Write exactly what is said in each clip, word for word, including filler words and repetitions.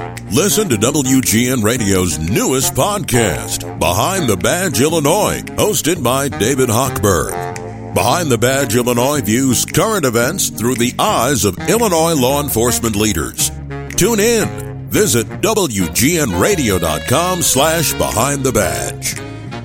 Listen to W G N Radio's newest podcast, Behind the Badge Illinois, hosted by David Hochberg. Behind the Badge Illinois views current events through the eyes of Illinois law enforcement leaders. Tune in. Visit W G N radio dot com slash behind the badge.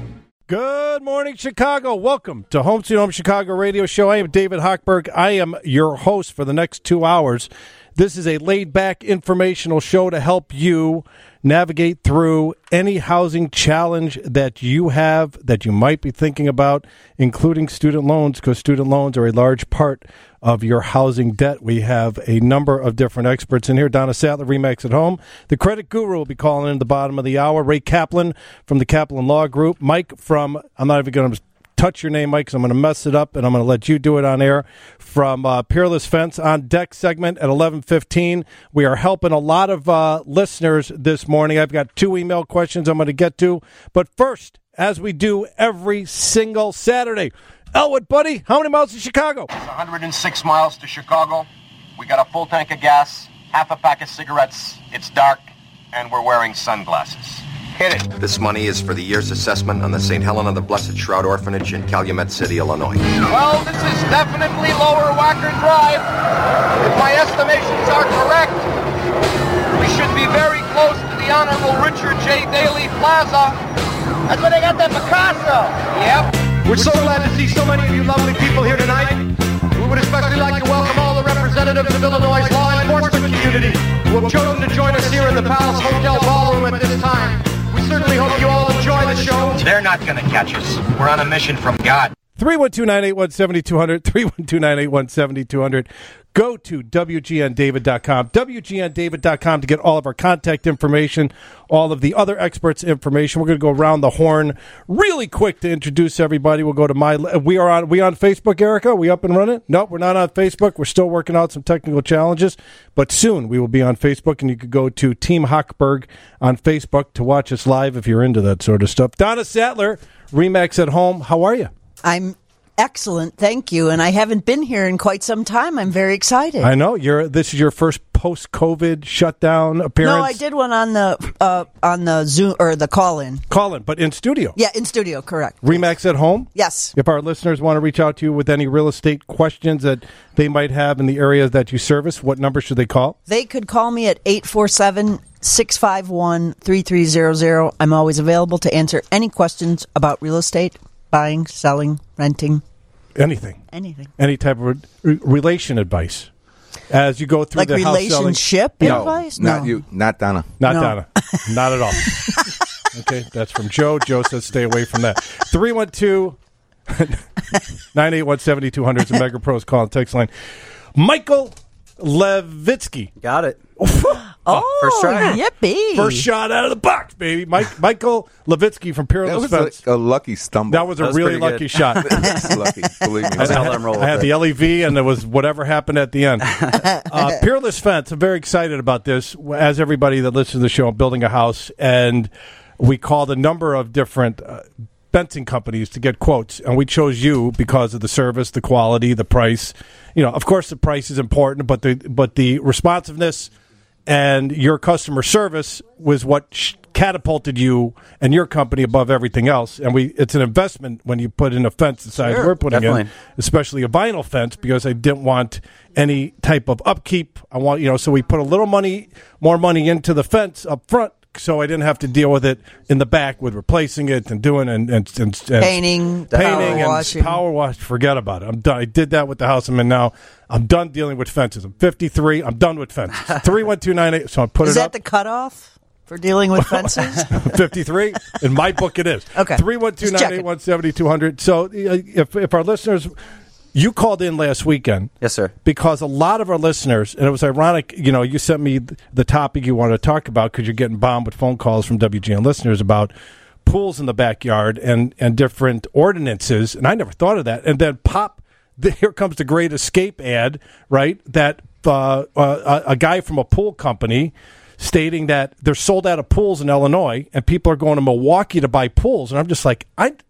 Good morning, Chicago. Welcome to Home Sweet Home Chicago Radio Show. I am David Hochberg. I am your host for the next two hours. This is a laid-back informational show to help you navigate through any housing challenge that you have, that you might be thinking about, including student loans, because student loans are a large part of your housing debt. We have a number of different experts in here. Donna Sattler, RE/MAX at Home. The credit guru will be calling in at the bottom of the hour. Ray Kaplan from the Kaplan Law Group. Mike from, I'm not even going to touch your name, Mike, because I'm going to mess it up, and I'm going to let you do it on air, from uh, Peerless Fence on deck segment at eleven fifteen. We are helping a lot of uh, listeners this morning. I've got two email questions I'm going to get to. But first, as we do every single Saturday, Elwood, buddy, how many miles to Chicago? It's one hundred six miles to Chicago. We got a full tank of gas, half a pack of cigarettes. It's dark, and we're wearing sunglasses. Hit it. This money is for the year's assessment on the Saint Helena the Blessed Shroud Orphanage in Calumet City, Illinois. Well, this is definitely Lower Wacker Drive. If my estimations are correct, we should be very close to the Honorable Richard J. Daley Plaza. That's where they got that Picasso. Yep. We're so glad to see so many of you lovely people here tonight. We would especially like to welcome all the representatives of Illinois' law enforcement community who have chosen to join us here in the Palace Hotel Ballroom at this time. We certainly hope you all enjoy the show. They're not going to catch us. We're on a mission from God. three one two, nine eight one, seven two zero zero, three one two, nine eight one, seven two zero zero. Go to W G N David dot com, W G N David dot com to get all of our contact information, all of the other experts' information. We're going to go around the horn really quick to introduce everybody. We'll go to my. We are on. We on Facebook, Erica? Are we up and running? Nope, we're not on Facebook. We're still working out some technical challenges, but soon we will be on Facebook, and you could go to Team Hochberg on Facebook to watch us live if you're into that sort of stuff. Donna Sattler, RE/MAX at Home. How are you? I'm excellent, thank you. And I haven't been here in quite some time. I'm very excited. I know you're. This is your first post-COVID shutdown appearance. No, I did one on the uh, on the Zoom or the call-in. Call-in, but in studio. Yeah, in studio, correct. RE/MAX at Home. Yes. If our listeners want to reach out to you with any real estate questions that they might have in the areas that you service, what number should they call? They could call me at eight four seven, six five one, three three zero zero. I'm always available to answer any questions about real estate. Buying, selling, renting. Anything. Anything. Any type of re- relation advice. As you go through like the house selling. Relationship No, advice? Not no. you. Not Donna. Not No. Donna. Not at all. Okay, that's from Joe. Joe says stay away from that. three one two, nine eight one, seven two zero zero is the Mega Pros call and text line. Michael Levitsky. Got it. Oh, first try. Yippee. First shot out of the box, baby. Mike, Michael Levitsky from That Peerless was Fence. a, a lucky stumble. That was a That was really pretty good. lucky shot. It's lucky. Believe me. I I'll had, let him roll I had with the it. L E V, and there was whatever happened at the end. Uh, Peerless Fence. I'm very excited about this. As everybody that listens to the show, I'm building a house, and we called a number of different uh, fencing companies to get quotes, and we chose you because of the service, the quality, the price. You know, of course, the price is important, but the but the responsiveness and your customer service was what sh- catapulted you and your company above everything else. And we it's an investment when you put in a fence the size Sure, we're putting definitely. in, especially a vinyl fence, because I didn't want any type of upkeep. I want, you know, so we put a little money, more money into the fence up front, so I didn't have to deal with it in the back with replacing it and doing and and, and, and Painting, painting power and washing. power wash. Forget about it. I'm done. I did that with the house I'm in now. I'm done dealing with fences. I'm fifty-three. I'm done with fences. three one two nine eight. So I put Is it that up. the cutoff for dealing with fences? fifty-three. In my book, it is. Okay. three one two, nine eight one, seven two zero zero. So uh, if if our listeners, you called in last weekend. Yes, sir. Because a lot of our listeners, and it was ironic, you know, you sent me the topic you wanted to talk about because you're getting bombed with phone calls from W G N listeners about pools in the backyard and, and different ordinances, and I never thought of that. And then pop, the, here comes the Great Escape ad, right, that uh, uh, a, a guy from a pool company stating that they're sold out of pools in Illinois, and people are going to Milwaukee to buy pools. And I'm just like, I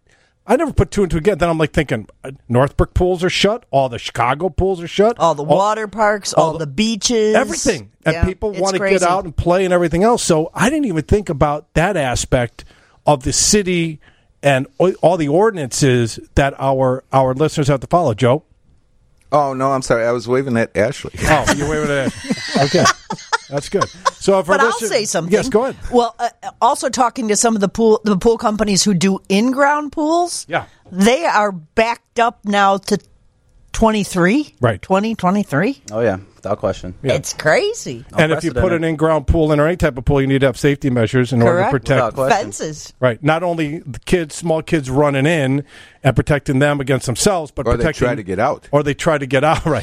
I never put two and two together. Then I'm like thinking, uh, Northbrook pools are shut. All the Chicago pools are shut. All the water parks, all, all the, the beaches. Everything. And yeah, people want to get out and play and everything else. So I didn't even think about that aspect of the city and all the ordinances that our our listeners have to follow. Joe? Oh, no, I'm sorry. I was waving at Ashley. Oh, you're waving at Ashley. Okay. That's good. So, if but our I'll say something. Yes, go ahead. Well, uh, also talking to some of the pool the pool companies who do in-ground pools. Yeah. They are backed up now to twenty-three. Right. twenty twenty-three. Oh, yeah. Without question. Yeah. It's crazy. And if you put an in-ground pool in or any type of pool, you need to have safety measures in Correct. order to protect fences. Right. Not only the kids, small kids running in and protecting them against themselves, but or protecting. Or they try to get out. Or they try to get out, right.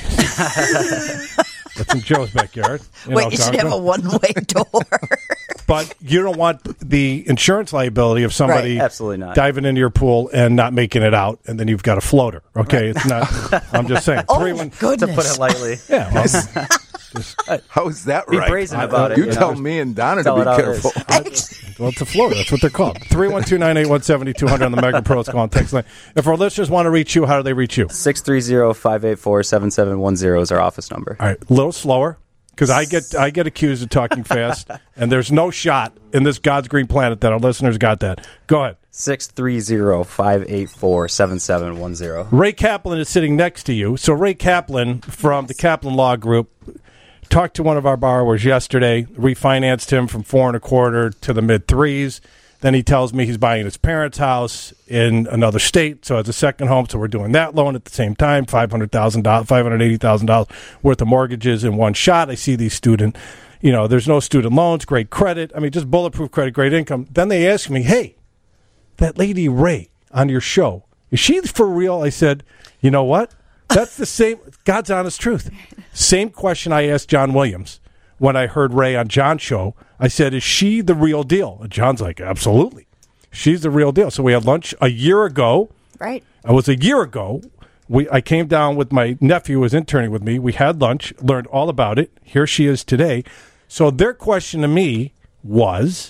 That's in Joe's backyard. You Wait, know, you should have a one-way door. But you don't want the insurance liability of somebody right. Absolutely not. diving into your pool and not making it out, and then you've got a floater. Okay, right. It's not. I'm just saying. Oh, Three, my one, goodness. To put it lightly. Yeah. Well, just, how is that be right? Be brazen about it. You, you tell know? me and Donna tell to be careful. Well, it's a floater. That's what they're called. three one two, nine eight one, seven two zero zero on the Mega Pros call and text line. If our listeners want to reach you, how do they reach you? six three zero, five eight four, seven seven one zero is our office number. All right. A little slower. Because I get I get accused of talking fast, and there's no shot in this God's green planet that our listeners got that. Go ahead. six three zero, five eight four, seven seven one zero. Ray Kaplan is sitting next to you. So Ray Kaplan from the Kaplan Law Group talked to one of our borrowers yesterday, refinanced him from four and a quarter to the mid threes. Then he tells me he's buying his parents' house in another state, so it's a second home. So we're doing that loan at the same time, five hundred thousand dollars, five hundred eighty thousand dollars worth of mortgages in one shot. I see these student, you know, there's no student loans, great credit. I mean, just bulletproof credit, great income. Then they ask me, hey, that lady Ray on your show, is she for real? I said, you know what? That's the same, God's honest truth. Same question I asked John Williams when I heard Ray on John's show. I said, is she the real deal? And John's like, absolutely. She's the real deal. So we had lunch a year ago. Right. It was a year ago. We I came down with my nephew who was interning with me. We had lunch, learned all about it. Here she is today. So their question to me was,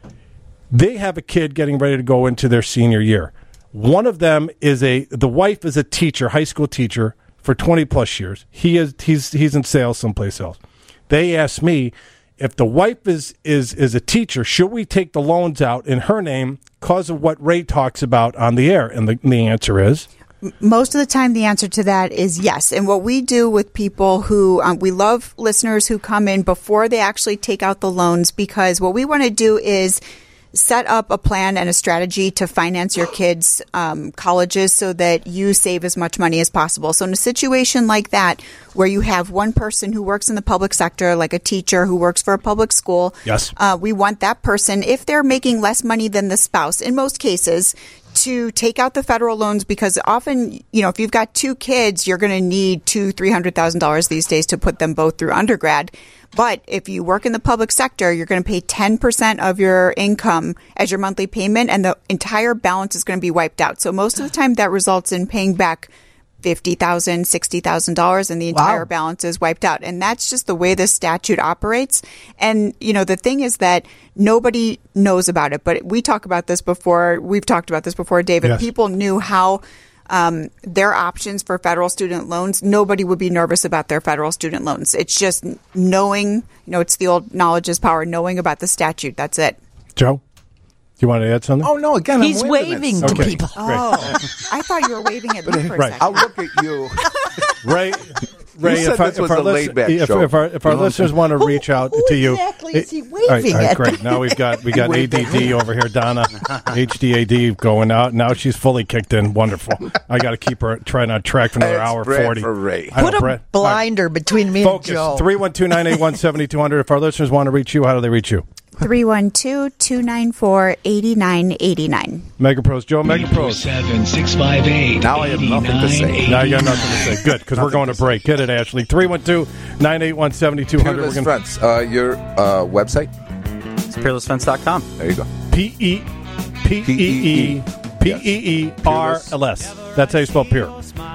they have a kid getting ready to go into their senior year. One of them is a, the wife is a teacher, high school teacher for twenty plus years. He is, he's, he's in sales someplace else. They asked me, if the wife is, is, is a teacher, should we take the loans out in her name because of what Ray talks about on the air? And the, and the answer is? Most of the time, the answer to that is yes. And what we do with people who, um, we love listeners who come in before they actually take out the loans, because what we want to do is set up a plan and a strategy to finance your kids' um, colleges so that you save as much money as possible. So in a situation like that, where you have one person who works in the public sector, like a teacher who works for a public school, yes, uh, we want that person, if they're making less money than the spouse, in most cases, to take out the federal loans, because often, you know, if you've got two kids, you're going to need two, three hundred thousand dollars these days to put them both through undergrad. But if you work in the public sector, you're going to pay ten percent of your income as your monthly payment, and the entire balance is going to be wiped out. So most of the time, that results in paying back fifty thousand dollars, sixty thousand dollars, and the entire wow. balance is wiped out. And that's just the way the statute operates. And, you know, the thing is that nobody knows about it. But we talk about this before. We've talked about this before, David. Yes. People knew how um, their options for federal student loans. Nobody would be nervous about their federal student loans. It's just knowing, you know, it's the old knowledge is power, knowing about the statute. That's it. Joe? Do you want to add something? Oh, no, again, He's I'm waving to okay. people. Oh, I thought you were waving at me for a Right. second. I'll look at you. Ray, Ray, said if, I, this if was our, a listen- laid-back if, show. if our, if our You know listeners want to reach out who to you, exactly is he All right, waving all right, at? great. Now we've got we got A D D over here, Donna, H D A D going out. Now she's fully kicked in. Wonderful. I got to keep her trying on track for another It's hour Brad forty. for Ray. I know, Put a Brad. blinder between me Focus. and Joe. three one two, nine eight one, seven two zero zero. If our listeners want to reach you, how do they reach you? three one two, two nine four, eight nine eight nine. Megapros. Joe, Megapros. seven six five eight. Now I have nothing to say. Now you got nothing to say. Good, because we're going to break. Get it, Ashley. three one two, nine eight one, seven two zero zero. Peerless Fence, uh, your uh, website? It's peerless fence dot com. There you go. P E P E E P E E R L S. That's how you spell peer.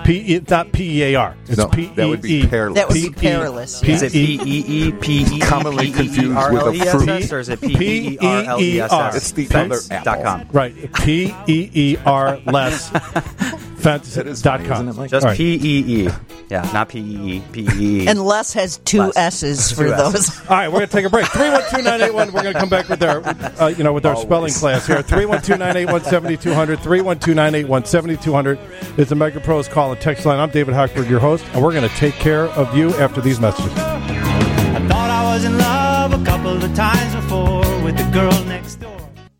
P. It's not P E A R. It's No, P E E. that would be perilous. That would be perilous. P- Is it P E E P E E Commonly confused with a fruit. or is it P E E R L E S S? It's the Fence other dot apple. com. Right. P E E R less fence That is dot funny, com. isn't it, Mike? Just All right. P E E. Yeah, not P E E. P E E. And Les has two Les. S's for Two those. S's. All right, we're going to take a break. three one two, nine eight one. We're going to come back with our, uh, you know, with our spelling class here. three one two, nine eight one, seven two zero zero. three one two, nine eight one, seven two zero zero. It's the Mega Pros call and text line. I'm David Hochberg, your host, and we're going to take care of you after these messages. I thought I was in love a couple of times before with the girl next door.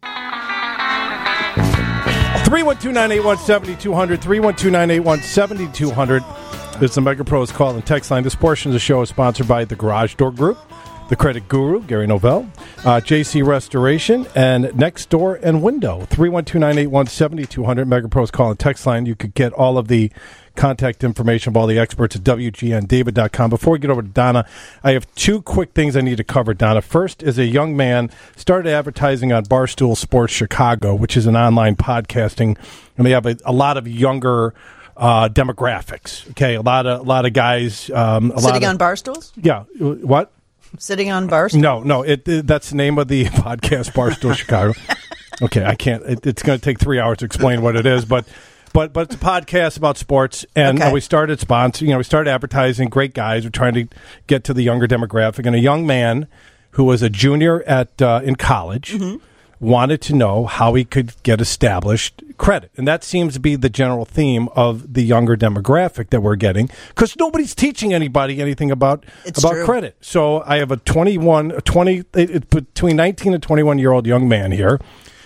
three one two, nine eight one, seven two zero zero. three one two, nine eight one, seven two zero zero. It's the Mega Pros call and text line. This portion of the show is sponsored by the Garage Door Group, the Credit Guru, Gary Novell, uh, J C Restoration, and Next Door and Window. three one two, nine eight one, seven two zero zero. Mega Pros call and text line. You could get all of the contact information of all the experts at W G N David dot com. Before we get over to Donna, I have two quick things I need to cover, Donna. First is a young man started advertising on Barstool Sports Chicago, which is an online podcasting, and they have a, a lot of younger uh, demographics. Okay, a lot of a lot of guys. Um, a Sitting lot on of, bar stools? Yeah. What? Sitting on bar stools? No, no. It, it that's the name of the podcast, Barstool Chicago. Okay, I can't. It, it's going to take three hours to explain what it is, but. But but it's a podcast about sports, and Okay. we started sponsoring. You know, we started advertising. Great guys. We're trying to get to the younger demographic. And a young man who was a junior at uh, in college Mm-hmm. wanted to know how he could get established credit, and that seems to be the general theme of the younger demographic that we're getting, because nobody's teaching anybody anything about It's about true. credit. So I have a twenty-one, a twenty, it, it, between nineteen and twenty-one year old young man here.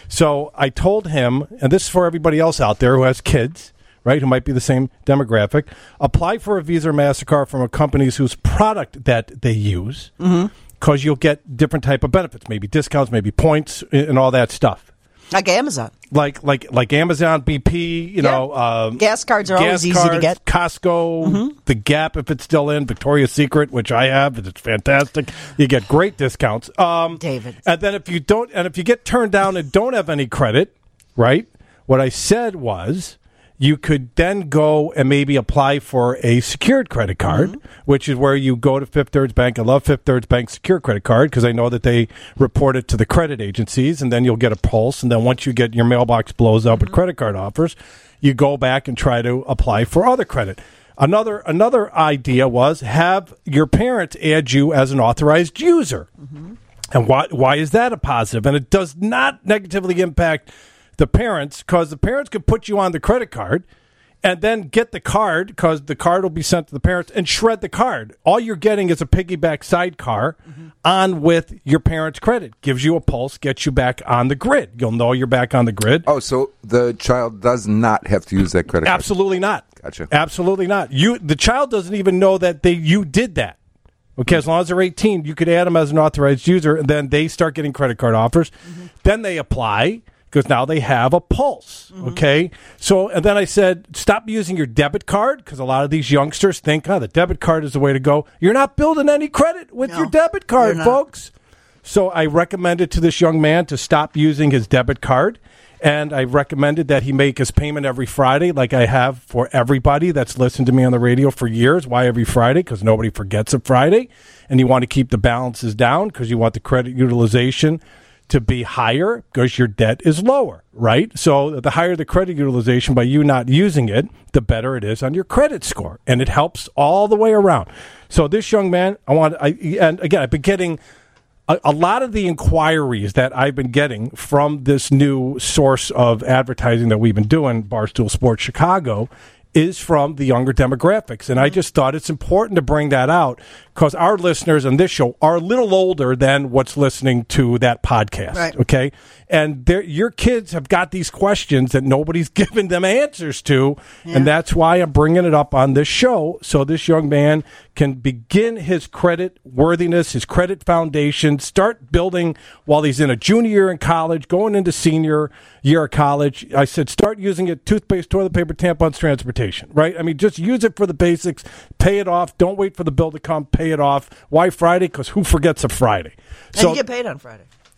So I told him, and this is for everybody else out there who has kids, right, who might be the same demographic, apply for a Visa or MasterCard from a companies whose product that they use, because you'll get different type of benefits, maybe discounts, maybe points, and all that stuff. Like Amazon. Like like like Amazon, B P, you Yeah. know. Um, Gas cards are gas always easy to cards, get. Costco, The Gap, if it's still in, Victoria's Secret, which I have, it's fantastic. You get great discounts. Um, David. And then if you don't, and if you get turned down and don't have any credit, right? What I said was, you could then go and maybe apply for a secured credit card, Mm-hmm. which is where you go to Fifth Third Bank. I love Fifth Third Bank's secured credit card because I know that they report it to the credit agencies, and then you'll get a pulse. And then once you get your mailbox blows up Mm-hmm. with credit card offers, you go back and try to apply for other credit. Another another idea was have your parents add you as an authorized user. Mm-hmm. And why why is that a positive? And it does not negatively impact the parents, because the parents could put you on the credit card and then get the card, because the card will be sent to the parents, and shred the card. All you're getting is a piggyback sidecar Mm-hmm. on with your parents' credit. Gives you a pulse, gets you back on the grid. You'll know you're back on the grid. Oh, so the child does not have to use that credit card? Absolutely not. Gotcha. Absolutely not. You, the child doesn't even know that they you did that. Okay, as long as they're eighteen, you could add them as an authorized user, and then they start getting credit card offers. Mm-hmm. Then they apply, because now they have a pulse, okay? So, and then I said, stop using your debit card, because a lot of these youngsters think, oh, the debit card is the way to go. You're not building any credit with No, your debit card, you're not. folks. So I recommended to this young man to stop using his debit card, and I recommended that he make his payment every Friday, like I have for everybody that's listened to me on the radio for years. Why every Friday? Because nobody forgets a Friday, and you want to keep the balances down because you want the credit utilization to be higher because your debt is lower, right? So the higher the credit utilization by you not using it, the better it is on your credit score, and it helps all the way around. So this young man, I want, I and again, I've been getting a, a lot of the inquiries that I've been getting from this new source of advertising that we've been doing, Barstool Sports Chicago, is from the younger demographics. And I just thought it's important to bring that out because our listeners on this show are a little older than what's listening to that podcast. Right. Okay. And they're- your kids have got these questions that nobody's given them answers to. And that's why I'm bringing it up on this show. So this young man can begin his credit worthiness, his credit foundation, start building while he's in a junior year in college, going into senior year of college. I said, start using it, toothpaste, toilet paper, tampons, transportation, right? I mean, just use it for the basics, pay it off. Don't wait for the bill to come, pay it off. Why Friday? Because who forgets a Friday? And you get paid on Friday.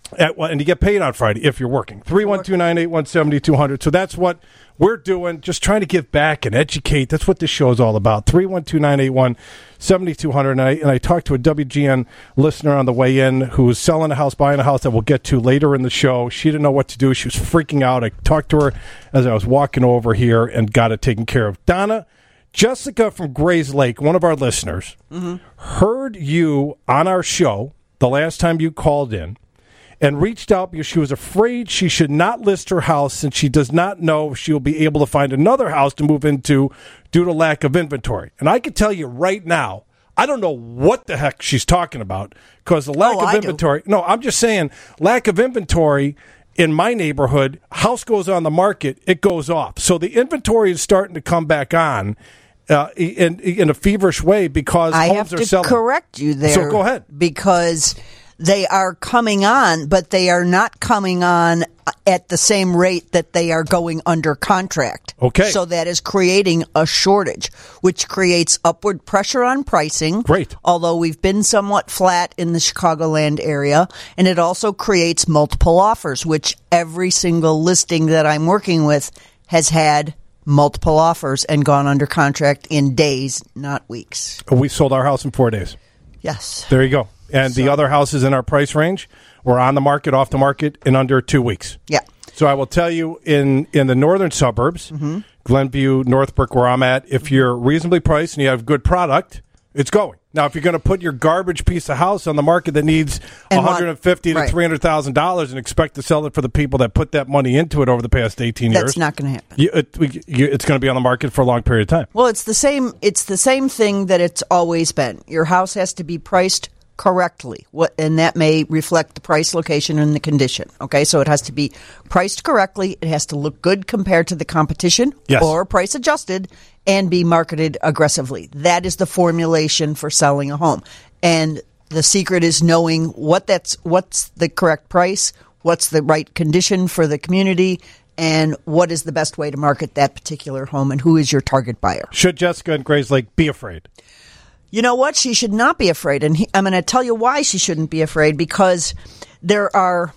At, and you get paid on Friday if you're working. three one two, nine eight one, seven two zero zero. So that's what we're doing, just trying to give back and educate. That's what this show is all about. three one two, nine eight one, seven two zero zero. And I, and I talked to a W G N listener on the way in who was selling a house, buying a house that we'll get to later in the show. She didn't know what to do. She was freaking out. I talked to her as I was walking over here and got it taken care of. Donna, Jessica from Grays Lake, one of our listeners, mm-hmm. heard you on our show the last time you called in, and reached out because she was afraid she should not list her house since she does not know if she will be able to find another house to move into due to lack of inventory. And I can tell you right now, I don't know what the heck she's talking about because the lack oh, of I inventory. Do. No, I'm just saying lack of inventory in my neighborhood, house goes on the market, it goes off. So the inventory is starting to come back on. Uh, in, in a feverish way because I homes have are to selling. Correct you there. So go ahead. Because they are coming on, but they are not coming on at the same rate that they are going under contract. Okay. So that is creating a shortage, which creates upward pressure on pricing. Great. Although we've been somewhat flat in the Chicagoland area, and it also creates multiple offers, which every single listing that I'm working with has had multiple offers and gone under contract in days, not weeks. We sold our house in four days. Yes. There you go. And so, the other houses in our price range were on the market, off the market in under two weeks. Yeah. So I will tell you, in, in the northern suburbs, mm-hmm. Glenview, Northbrook, where I'm at, if you're reasonably priced and you have good product, it's going. Now, if you're going to put your garbage piece of house on the market that needs and one hundred fifty thousand right. to three hundred thousand dollars and expect to sell it for the people that put that money into it over the past eighteen That's years, that's not going to happen. You, it, you, it's going to be on the market for a long period of time. Well, it's the same. It's the same thing that it's always been. Your house has to be priced correctly, what, and that may reflect the price, location, and the condition. Okay, so it has to be priced correctly. It has to look good compared to the competition, yes. or price adjusted, and be marketed aggressively. That is the formulation for selling a home, and the secret is knowing what that's what's the correct price, what's the right condition for the community, and what is the best way to market that particular home, and who is your target buyer. Should Jessica in Grays Lake be afraid? You know what? She should not be afraid. And he, I'm going to tell you why she shouldn't be afraid, because there are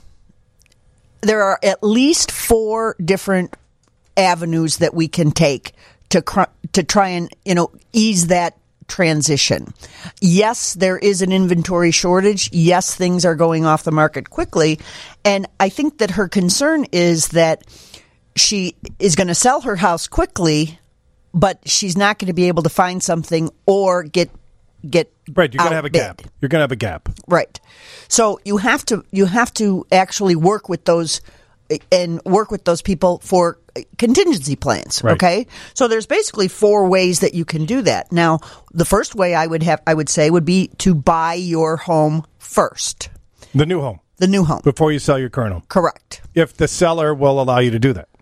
there are at least four different avenues that we can take to cr- to try and, you know, ease that transition. Yes, there is an inventory shortage. Yes, things are going off the market quickly. And I think that her concern is that she is going to sell her house quickly, but she's not going to be able to find something or get get right. You're going to have a outbid. gap. You're going to have a gap. Right. So you have to you have to actually work with those and work with those people for contingency plans. Right. Okay. So there's basically four ways that you can do that. Now, the first way I would have I would say would be to buy your home first. The new home. The new home before you sell your current home. Correct. If the seller will allow you to do that.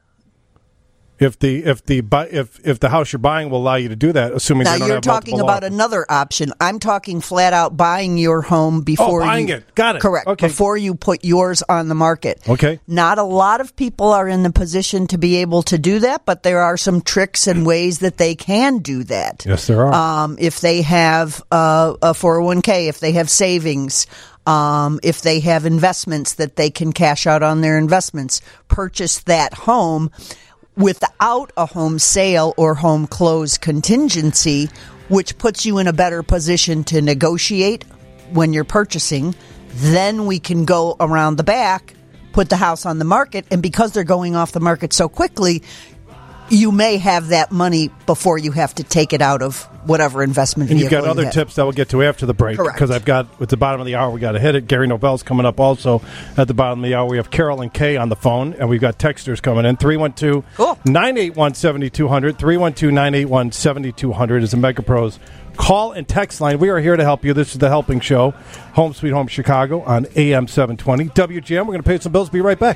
If the if the if if the house you're buying will allow you to do that, assuming now they don't you're have talking about offers. Another option. I'm talking flat out buying your home before oh, buying you, it. Got it. Correct. Okay. Before you put yours on the market. Okay. Not a lot of people are in the position to be able to do that, but there are some tricks and ways that they can do that. Yes, there are. Um, if they have uh, a four oh one k, if they have savings. Um, if they have investments that they can cash out on their investments, purchase that home without a home sale or home close contingency, which puts you in a better position to negotiate when you're purchasing. Then we can go around the back, put the house on the market, and because they're going off the market so quickly, you may have that money before you have to take it out of whatever investment and vehicle you've got other you have. tips that we'll get to after the break. Correct. Because I've got, at the bottom of the hour, we got to hit it. Gary Novell's coming up also at the bottom of the hour. We have Carol and Kay on the phone, and we've got texters coming in. three one two, nine eight one, seven two zero zero. three one two, nine eight one, seven two zero zero is the MegaPros call and text line. We are here to help you. This is the Helping Show, Home Sweet Home Chicago on A M seven twenty. W G M, we're going to pay some bills. Be right back.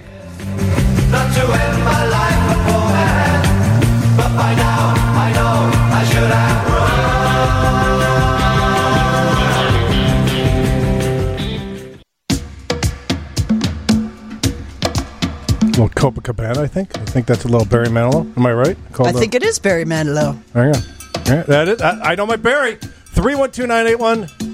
Not to end my life beforehand, but by now I know I should have A little Copacabana, I think. I think that's a little Barry Manilow. Am I right? Called I think the, it is Barry Manilow. There you go. Yeah, that is. I, I know my Barry. three one two, nine eight one,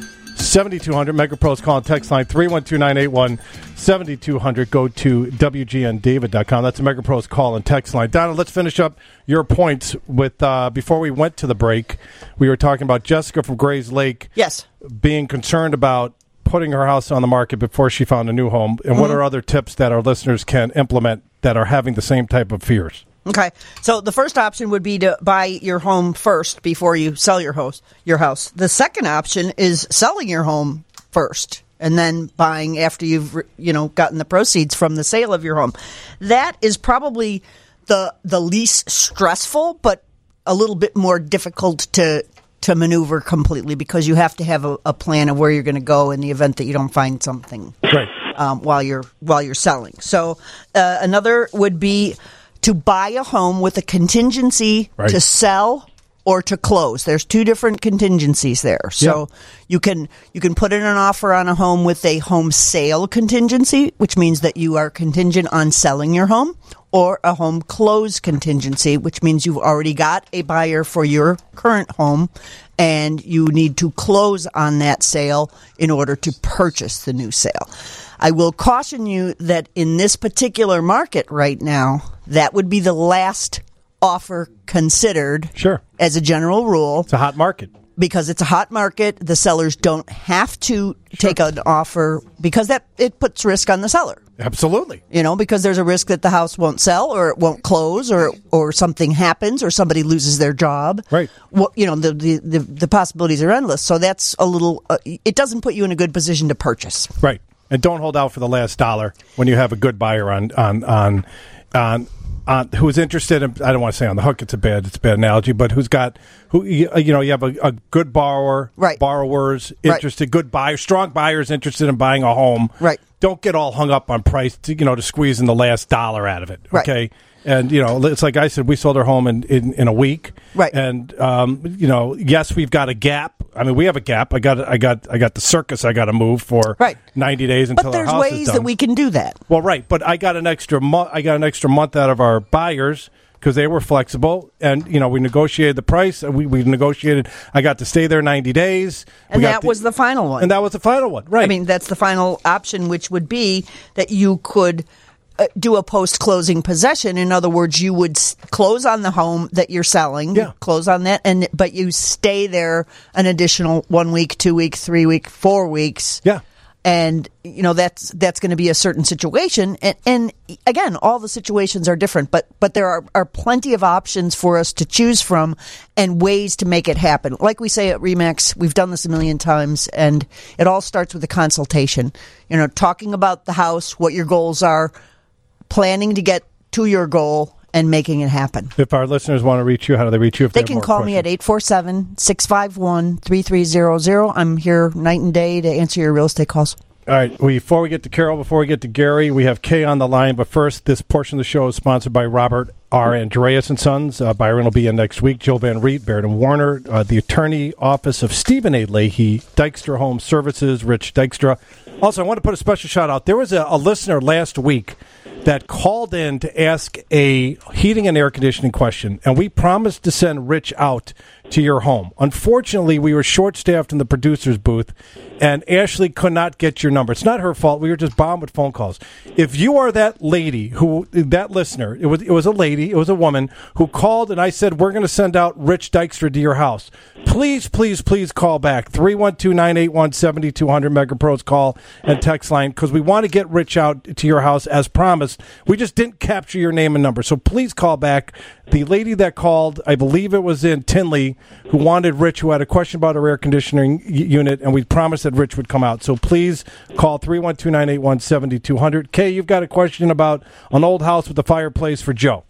seventy-two hundred. MegaPros call and text line three one two, nine eight one, seven two zero zero. Go to W G N David dot com. That's a MegaPros call and text line. Donna, let's finish up your points with, uh, before we went to the break, we were talking about Jessica from Grays Lake. Yes. Being concerned about putting her house on the market before she found a new home. And mm-hmm. what are other tips that our listeners can implement that are having the same type of fears? Okay, so the first option would be to buy your home first before you sell your house. Your house. The second option is selling your home first and then buying after you've you know gotten the proceeds from the sale of your home. That is probably the the least stressful, but a little bit more difficult to to maneuver completely because you have to have a, a plan of where you're going to go in the event that you don't find something right. um, while you're while you're selling. So uh, another would be to buy a home with a contingency right. to sell or to close. There's two different contingencies there. So yep. you can you can put in an offer on a home with a home sale contingency, which means that you are contingent on selling your home, or a home close contingency, which means you've already got a buyer for your current home and you need to close on that sale in order to purchase the new sale. I will caution you that in this particular market right now, that would be the last offer considered. Sure. As a general rule. It's a hot market. Because it's a hot market, the sellers don't have to sure. take an offer because that it puts risk on the seller. Absolutely. You know, because there's a risk that the house won't sell or it won't close or or something happens or somebody loses their job. Right. Well, you know, the, the, the, the possibilities are endless. So that's a little, uh, it doesn't put you in a good position to purchase. Right. And don't hold out for the last dollar when you have a good buyer on on on on, on who's interested in. I don't want to say on the hook. It's a bad it's a bad analogy, but who's got who you, you know you have a, a good borrower, right. borrowers interested, right. good buyers, strong buyers interested in buying a home. Right. Don't get all hung up on price, to, you know, to squeeze in the last dollar out of it. Okay. Right. And, you know, it's like I said, we sold our home in, in, in a week. Right. And, um, you know, yes, we've got a gap. I mean, we have a gap. I got I got, I got the circus I got to move for right. ninety days until but our house is done. But there's ways that we can do that. Well, right. But I got an extra month. I got an extra month out of our buyers because they were flexible. And, you know, we negotiated the price. We, we negotiated. I got to stay there ninety days. And we that the, was the final one. And that was the final one. Right. I mean, that's the final option, which would be that you could uh, do a post-closing possession. In other words, you would s- close on the home that you're selling, yeah. close on that, and but you stay there an additional one week, two weeks, three weeks, four weeks. Yeah. And, you know, that's that's going to be a certain situation. And, and again, all the situations are different, but but there are, are plenty of options for us to choose from and ways to make it happen. Like we say at RE/MAX, we've done this a million times, and it all starts with a consultation. You know, talking about the house, what your goals are, planning to get to your goal, and making it happen. If our listeners want to reach you, how do they reach you? If they, they can more call questions? me at eight four seven, six five one, three three zero zero. I'm here night and day to answer your real estate calls. All right. Before we get to Carol, before we get to Gary, we have Kay on the line. But first, this portion of the show is sponsored by Robert R. Andreas and Sons. Uh, Byron will be in next week. Jill Van Riet, Baird and Warner, uh, the attorney office of Stephen A. Leahy, Dykstra Home Services, Rich Dykstra. Also, I want to put a special shout out. There was a, a listener last week that called in to ask a heating and air conditioning question, and we promised to send Rich out to your home. Unfortunately, we were short-staffed in the producer's booth, and Ashley could not get your number. It's not her fault. We were just bombed with phone calls. If you are that lady, who that listener, it was it was a lady, it was a woman, who called, and I said, we're going to send out Rich Dykstra to your house. Please, please, please call back. three one two, nine eight one, seven two zero zero, MegaPros call and text line, because we want to get Rich out to your house as promised. We just didn't capture your name and number, so please call back. The lady that called, I believe it was in Tinley, who wanted Rich, who had a question about her air conditioning y- unit, and we promised that Rich would come out. So please call three one two, nine eight one, seven two zero zero. Kay, you've got a question about an old house with a fireplace for Joe.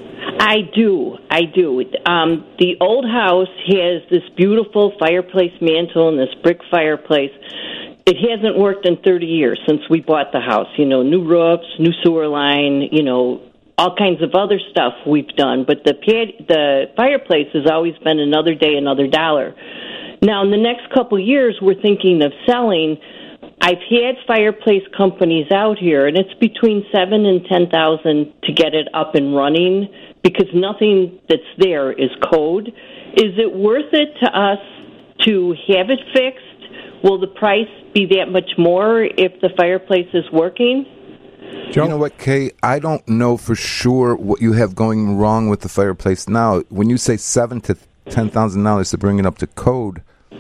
I do. I do. Um, the old house has this beautiful fireplace mantle and this brick fireplace. It hasn't worked in thirty years since we bought the house. You know, new roofs, new sewer line, you know, all kinds of other stuff we've done. But the pad, the fireplace has always been another day, another dollar. Now, in the next couple of years, we're thinking of selling. I've had fireplace companies out here, and it's between seven and ten thousand to get it up and running because nothing that's there is code. Is it worth it to us to have it fixed will the price be that much more if the fireplace is working? You know what, Kay? I don't know for sure what you have going wrong with the fireplace now. When you say seven to ten thousand dollars to bring it up to code,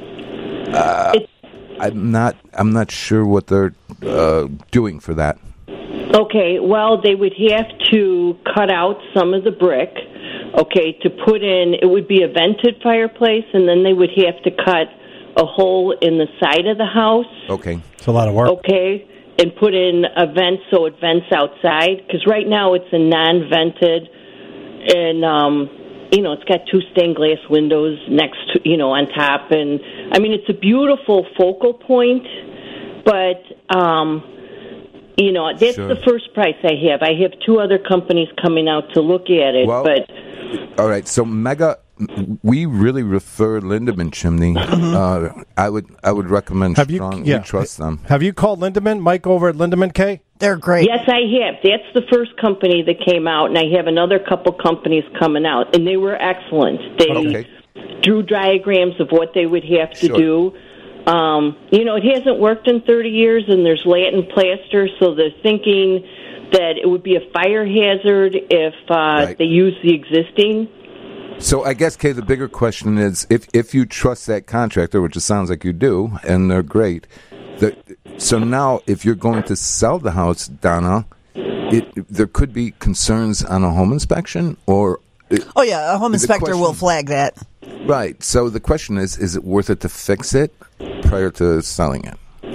uh, I'm not. I'm not sure what they're uh, doing for that. Okay, well, they would have to cut out some of the brick, okay, to put in, it would be a vented fireplace, and then they would have to cut a hole in the side of the house. Okay. It's a lot of work. Okay, and put in a vent so it vents outside, because right now it's a non-vented, and, um, you know, it's got two stained glass windows next to, you know, on top, and, I mean, it's a beautiful focal point, but, um... You know, that's sure. the first price I have. I have two other companies coming out to look at it, well, but... All right, so Mega, we really refer Lindemann Chimney. Mm-hmm. Uh, I would I would recommend have strong. You, yeah. We trust them. Have you called Lindemann, Mike, over at Lindemann, Kay? They're great. Yes, I have. That's the first company that came out, and I have another couple companies coming out, and they were excellent. They okay. drew diagrams of what they would have to sure. do. Um, you know, it hasn't worked in thirty years, and there's Latin plaster, so they're thinking that it would be a fire hazard if uh, right. they use the existing. So I guess, Kay, the bigger question is, if if you trust that contractor, which it sounds like you do, and they're great, the, so now if you're going to sell the house, Donna, it, there could be concerns on a home inspection, or... It, oh, yeah, a home inspector question, will flag that. Right. So the question is, is it worth it to fix it prior to selling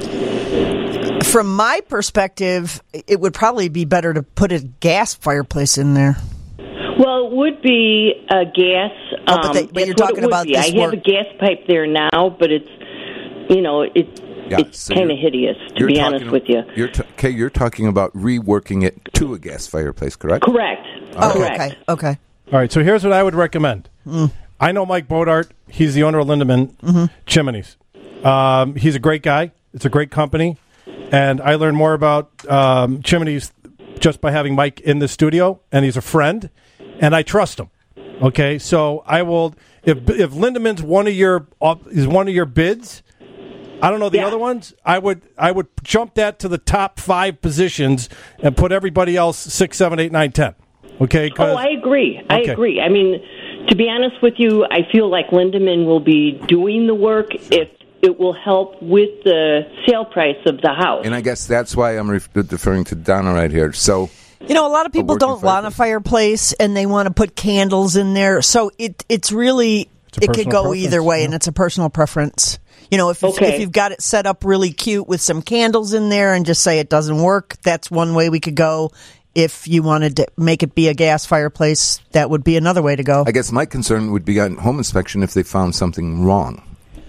it? From my perspective, it would probably be better to put a gas fireplace in there. Well, it would be a gas. Um, oh, but, they, but you're talking about be. this I have work. a gas pipe there now, but it's, you know, it, yeah, it's so kind of hideous, to be talking, honest with you. You're t- okay, you're talking about reworking it to a gas fireplace, correct? Correct. Oh, correct. okay. Okay. All right, so here's what I would recommend. Mm. I know Mike Bodart. He's the owner of Lindemann mm-hmm. Chimneys. Um, he's a great guy. It's a great company. And I learned more about um, chimneys just by having Mike in the studio, and he's a friend, and I trust him. Okay, so I will, if if Lindemann's one of your is one of your bids, I don't know the yeah. other ones, I would I would jump that to the top five positions and put everybody else six, seven, eight, nine, ten. Okay. Oh, I agree. I okay. agree. I mean, to be honest with you, I feel like Lindemann will be doing the work if it will help with the sale price of the house. And I guess that's why I'm ref- deferring to Donna right here. So, you know, a lot of people don't want a fireplace and they want to put candles in there. So it it's really it's it could go preference. either way, yeah. and it's a personal preference. You know, if okay. if you've got it set up really cute with some candles in there and just say it doesn't work, that's one way we could go. If you wanted to make it be a gas fireplace, that would be another way to go. I guess my concern would be on home inspection if they found something wrong.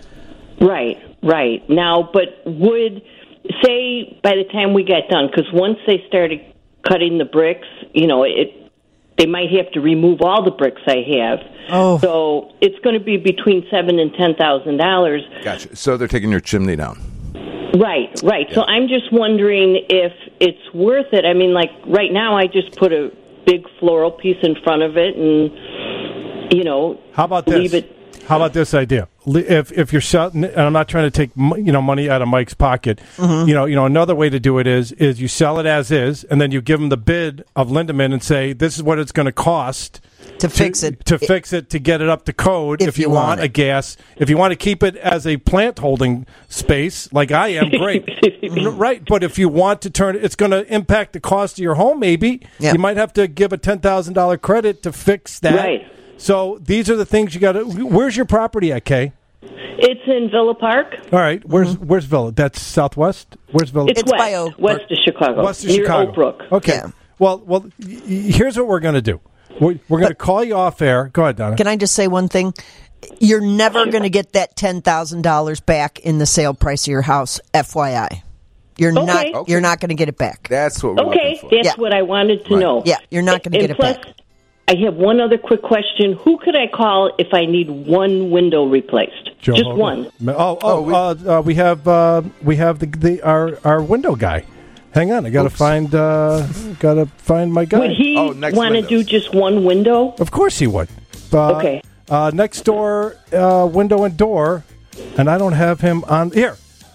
Right, right. Now, but would, say, by the time we got done, because once they started cutting the bricks, you know, it they might have to remove all the bricks I have. Oh. So it's going to be between seven and ten thousand dollars. Gotcha. So they're taking your chimney down. Right, right. Yeah. So I'm just wondering if it's worth it. I mean, like, right now I just put a big floral piece in front of it and, you know, How about leave this? it. How about this idea? If if you're selling, and I'm not trying to take you know money out of Mike's pocket, mm-hmm. you know, you know, another way to do it is is you sell it as is, and then you give them the bid of Lindemann and say this is what it's going to cost to fix it, to fix it, to get it up to code. If, if you, you want, want a gas, if you want to keep it as a plant holding space, like I am, great, right? But if you want to turn it, it's going to impact the cost of your home. Maybe yeah. you might have to give a ten thousand dollar credit to fix that. Right. So these are the things you got to. Where's your property at, Kay? It's in Villa Park. All right. Where's mm-hmm. Where's Villa? That's southwest. Where's Villa? It's, it's west, by Oak, west of Chicago. West of near Chicago. Oak Brook. Okay. Yeah. Well, well. Y- here's what we're going to do. We're, we're going to call you off air. Go ahead, Donna. Can I just say one thing? You're never going to get that ten thousand dollars back in the sale price of your house. F Y I. You're okay. not. Okay. You're not going to get it back. That's what we're okay. looking for. That's yeah. what I wanted to right. know. Yeah, you're not going to get and it plus, back. I have one other quick question. Who could I call if I need one window replaced? Joe Just Hogan. one. Oh, oh, Oh, we- uh, uh, we have uh, we have the, the our our window guy. Hang on, I got to find uh, got to find my guy. Would he Oh, next want to windows. do just one window? Of course he would. Uh, Okay. Uh, next door uh, window and door, and I don't have him on here.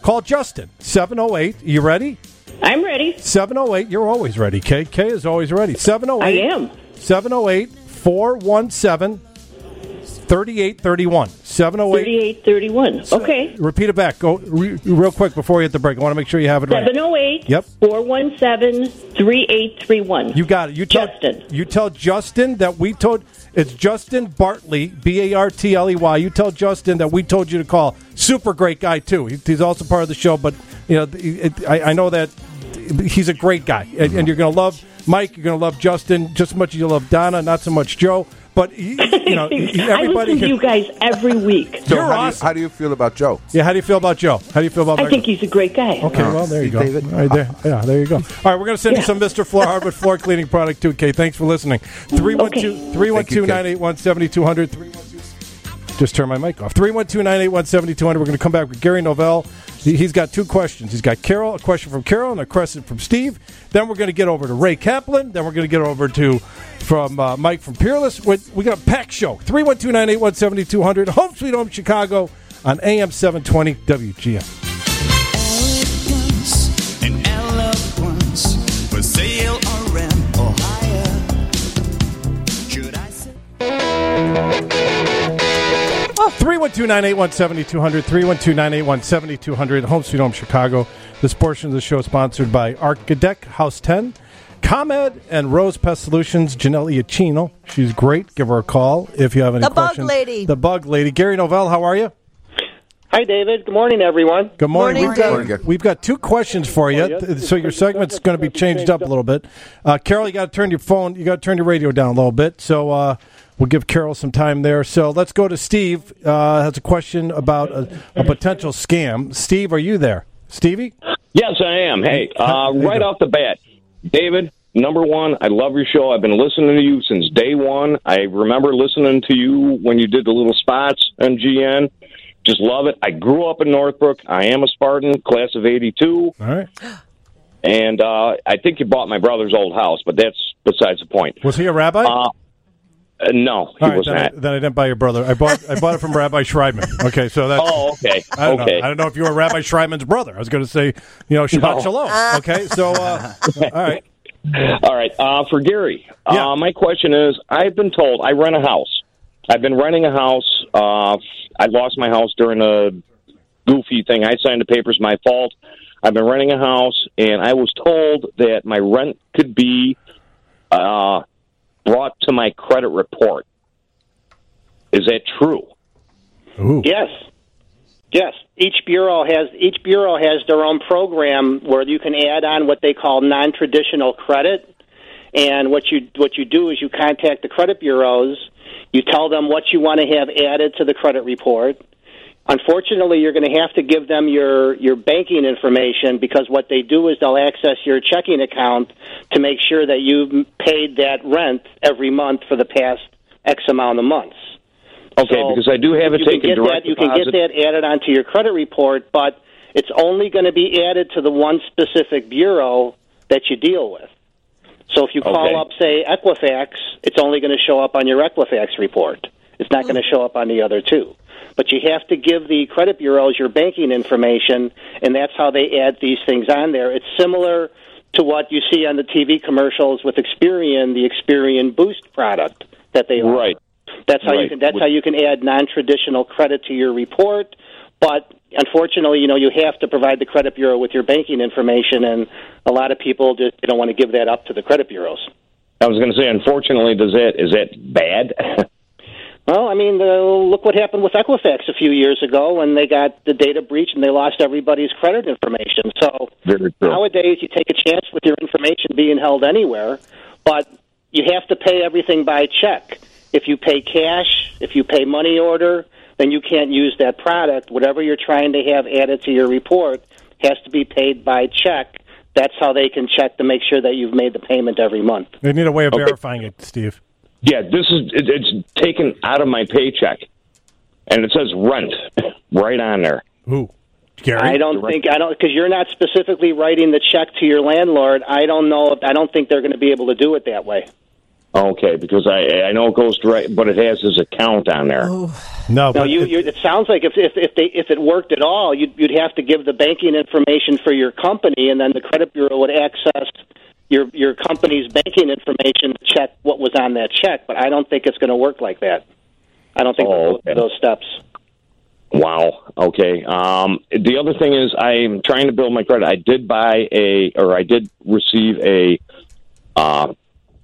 Call Justin, seven oh eight. You ready? I'm ready. seven oh eight. You're always ready, Kay. Kay is always ready. seven oh eight. I am. seven oh eight, four one seven, three eight three one. seven oh eight. three eight three one. Okay. Repeat it back. Go re- real quick before you hit the break. I want to make sure you have it right. seven oh eight, Yep. four one seven, three eight three one. You got it. You tell, Justin. You tell Justin that we told. It's Justin Bartley, B A R T L E Y. You tell Justin that we told you to call. Super great guy, too. He, he's also part of the show, but you know, it, I, I know that he's a great guy. And, and you're going to love Mike. You're going to love Justin just as much as you love Donna, not so much Joe. But, he, you know, he, I everybody listen to you guys every week. So You're how, awesome. do you, how do you feel about Joe? Yeah, how do you feel about Joe? How do you feel about I Michael? think he's a great guy. Okay, well, there you go. David? All right, there, yeah, there you go. All right, we're going to send you Yeah. some Mister Floor Hardwood Floor Cleaning product, too, Kay. Thanks for listening. three one two, nine eight one, seven two zero zero. Just turn my mic off. three one two, nine eight one, seven two zero zero. We're going to come back with Gary Novell. He, he's got two questions. He's got Carol, a question from Carol, and a question from Steve. Then we're going to get over to Ray Kaplan. Then we're going to get over to from uh, Mike from Peerless. We, we got a packed show. three one two, nine eight one, seven two zero zero. Home Sweet Home Chicago on A M seven twenty W G M. Eloquence and eloquence for sale or rent or hire. Should I say? three one two, nine eight one, seven two zero zero. three one two, nine eight one, seven two zero zero. Home Sweet Home Chicago. This portion of the show is sponsored by Architect House ten, ComEd, and Rose Pest Solutions. Janelle Iacchino. She's great. Give her a call if you have any The bug questions. lady. The bug lady. Gary Novell, how are you? Hi, David. Good morning, everyone. Good morning. Morning, We've, got, Morning, Gary. we've got two questions for you, th- so your segment's going to be changed up a little bit. Uh, Carol, you got to turn your phone, you got to turn your radio down a little bit. So uh, we'll give Carol some time there. So let's go to Steve. Uh, has a question about a, a potential scam. Steve, are you there? Stevie? Yes, I am. Hey, uh, There you right go. off the bat, David, number one, I love your show. I've been listening to you since day one. I remember listening to you when you did the little spots on G N. Just love it. I grew up in Northbrook. I am a Spartan, class of eighty-two. All right. And uh, I think you bought my brother's old house, but that's besides the point. Was he a rabbi? Uh, uh, no, he All right, was then, not. I, then I didn't buy your brother. I bought I bought it from Rabbi Schreibman. Okay, so that's. Oh, okay. I don't okay. know. I don't know if you were Rabbi Schreibman's brother. I was going to say, you know, Shabbat No. Shalom. Okay, so uh, all right. All right. Uh, for Gary, Yeah. uh, my question is, I've been told I rent a house. I've been renting a house. Uh, I lost my house during a goofy thing. I signed the papers, my fault. I've been renting a house, and I was told that my rent could be uh, brought to my credit report. Is that true? Ooh. Yes. Yes. Each bureau has each bureau has their own program where you can add on what they call non-traditional credit. And what you what you do is you contact the credit bureaus. You tell them what you want to have added to the credit report. Unfortunately, you're going to have to give them your, your banking information because what they do is they'll access your checking account to make sure that you've paid that rent every month for the past X amount of months. Okay, So because I do have it you can taken get direct that, You can deposit. get that added onto your credit report, but it's only going to be added to the one specific bureau that you deal with. So if you call Okay. up, say, Equifax, it's only going to show up on your Equifax report. It's not going to show up on the other two. But you have to give the credit bureaus your banking information, and that's how they add these things on there. It's similar to what you see on the T V commercials with Experian, the Experian Boost product that they offer. Right. That's how you Right. can. That's With- how you can add non-traditional credit to your report. But unfortunately, you know, you have to provide the credit bureau with your banking information, and a lot of people just they don't want to give that up to the credit bureaus. I was going to say, unfortunately, does that is that bad? Well, I mean, uh, look what happened with Equifax a few years ago when they got the data breach and they lost everybody's credit information. So Very true. nowadays, you take a chance with your information being held anywhere, but you have to pay everything by check. If you pay cash, if you pay money order, then you can't use that product. Whatever you're trying to have added to your report has to be paid by check. That's how they can check to make sure that you've made the payment every month. They need a way of Okay. verifying it, Steve. Yeah, this is it, it's taken out of my paycheck, and it says rent right on there. Ooh, Gary. I don't think I don't because you're not specifically writing the check to your landlord. I don't know. If, I don't think they're going to be able to do it that way. Okay, because I I know it goes direct, but it has his account on there. No, No, but you, it- you, it sounds like if if if, they, if it worked at all, you'd you'd have to give the banking information for your company, and then the credit bureau would access your your company's banking information to check what was on that check. But I don't think it's going to work like that. I don't think Oh, we'll go okay. through those steps. Wow. Okay. Um, the other thing is, I'm trying to build my credit. I did buy a, or I did receive a uh,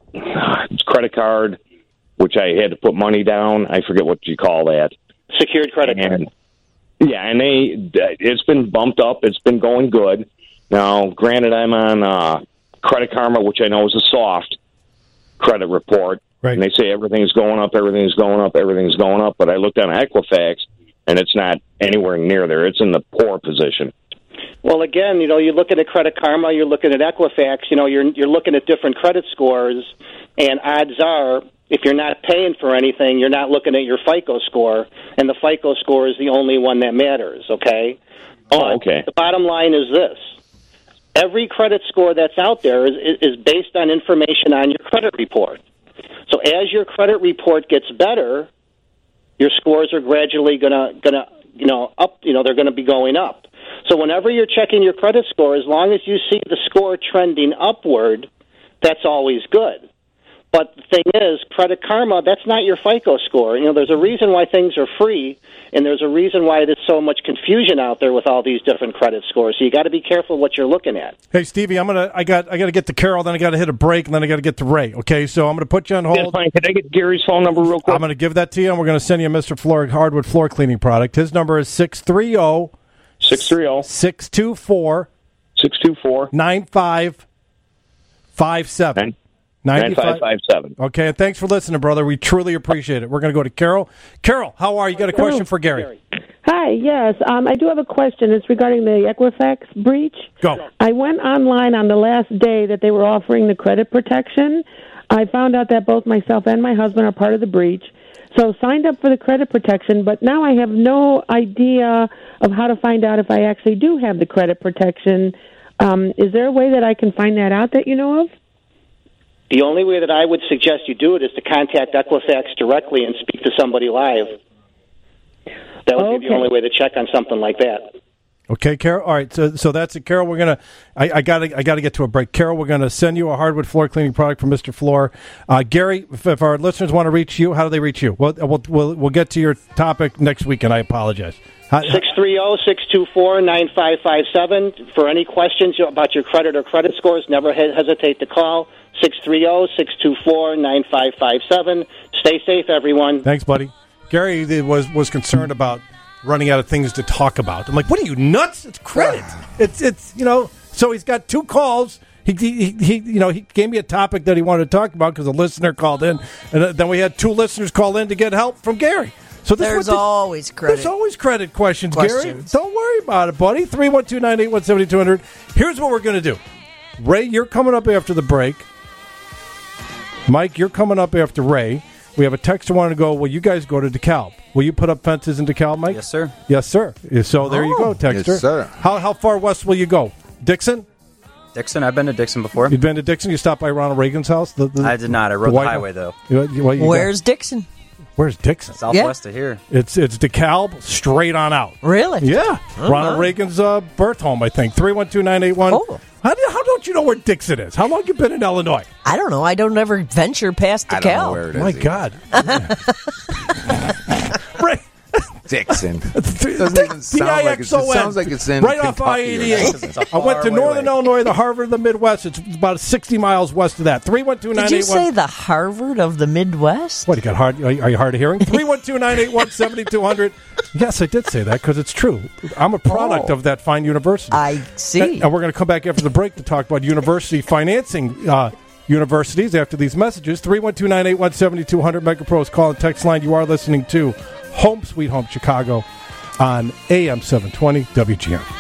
credit card, which I had to put money down. I forget what you call that. Secured credit card. And, yeah, and they it's been bumped up. It's been going good. Now, granted, I'm on uh, Credit Karma, which I know is a soft credit report. Right. And they say everything's going up, everything's going up, everything's going up. But I looked on Equifax, and it's not anywhere near there. It's in the poor position. Well, again, you know, you're looking at Credit Karma, you're looking at Equifax, you know, you're you're looking at different credit scores, and odds are, if you're not paying for anything, you're not looking at your FICO score, and the FICO score is the only one that matters, okay? Oh, okay. The bottom line is this. Every credit score that's out there is, is based on information on your credit report. So as your credit report gets better, your scores are gradually going to, gonna, you know, up, you know, they're going to be going up. So whenever you're checking your credit score, as long as you see the score trending upward, that's always good. But the thing is, Credit Karma, that's not your FICO score. You know, there's a reason why things are free, and there's a reason why there's so much confusion out there with all these different credit scores. So you got to be careful what you're looking at. Hey, Stevie, I'm gonna. I got. I got to get to Carol. Then I got to hit a break, and then I got to get to Ray. Okay, so I'm gonna put you on hold. That's fine. Can I get Gary's phone number real quick? I'm gonna give that to you, and we're gonna send you a Mister Floor hardwood floor cleaning product. His number is six three zero six three zero six two four six two four nine five five seven. nine five five seven. Okay, and thanks for listening, brother. We truly appreciate it. We're going to go to Carol. Carol, how are you? Got a question for Gary? Hi, yes. Um, I do have a question. It's regarding the Equifax breach. Go. I went online on the last day that they were offering the credit protection. I found out that both myself and my husband are part of the breach. So signed up for the credit protection, but now I have no idea of how to find out if I actually do have the credit protection. Um, is there a way that I can find that out that you know of? The only way that I would suggest you do it is to contact Equifax directly and speak to somebody live. That would Okay. be the only way to check on something like that. Okay, Carol. All right, so so that's it, Carol. We're gonna. I, I gotta. I gotta get to a break. Carol, we're gonna send you a hardwood floor cleaning product from Mister Floor. Uh, Gary, if, if our listeners want to reach you, how do they reach you? We'll we'll we'll, we'll get to your topic next week, and I apologize. How, six three zero six two four nine five five seven. For any questions about your credit or credit scores, never he- hesitate to call six three zero six two four nine five five seven. Stay safe, everyone. Thanks, buddy. Gary was was concerned about running out of things to talk about. I'm like, what are you, nuts? It's credit. It's it's you know. So he's got two calls. He, he, he you know he gave me a topic that he wanted to talk about because a listener called in, and then we had two listeners call in to get help from Gary. So this There's what the, always credit. There's always credit questions, Gary. Questions. Don't worry about it, buddy. three one two, nine eight one, seven two zero zero. Here's what we're going to do. Ray, you're coming up after the break. Mike, you're coming up after Ray. We have a texter wanting to go, well, you guys go to DeKalb. Will you put up fences in DeKalb, Mike? Yes, sir. Yes, sir. So there you go, texter. Yes, sir. How, how far west will you go? Dixon? Dixon, I've been to Dixon before. You've been to Dixon? You stopped by Ronald Reagan's house? The, the, I did not. I rode the, White highway, though. You, you, what, you Where's got? Dixon? Where's Dixon? Southwest of here. It's it's DeKalb, straight on out. Really? Yeah. Oh, Ronald my. Reagan's uh, birth home, I think. three one two, nine eight one. Oh. How, do, how don't you know where Dixon is? How long you been in Illinois? I don't know. I don't ever venture past I don't know DeKalb. where it is. My either. God. Ray. Dixon. Doesn't even sound like it's, it sounds like it's in right off Kentucky I or eighty-eight. something. I went to Northern Illinois, the Harvard of the Midwest. It's about sixty miles west of that. three one two, nine eight one. Did you say the Harvard of the Midwest? What, you got hard? Are you, are you hard of hearing? three one two, nine eight one, seven two zero zero. Yes, I did say that because it's true. I'm a product Oh. of that fine university. I see. And, and we're going to come back after the break to talk about university financing uh, universities after these messages. three one two, nine eight one, seven two zero zero. MegaPro's call and text line. You are listening to Home Sweet Home Chicago on A M seven twenty W G N.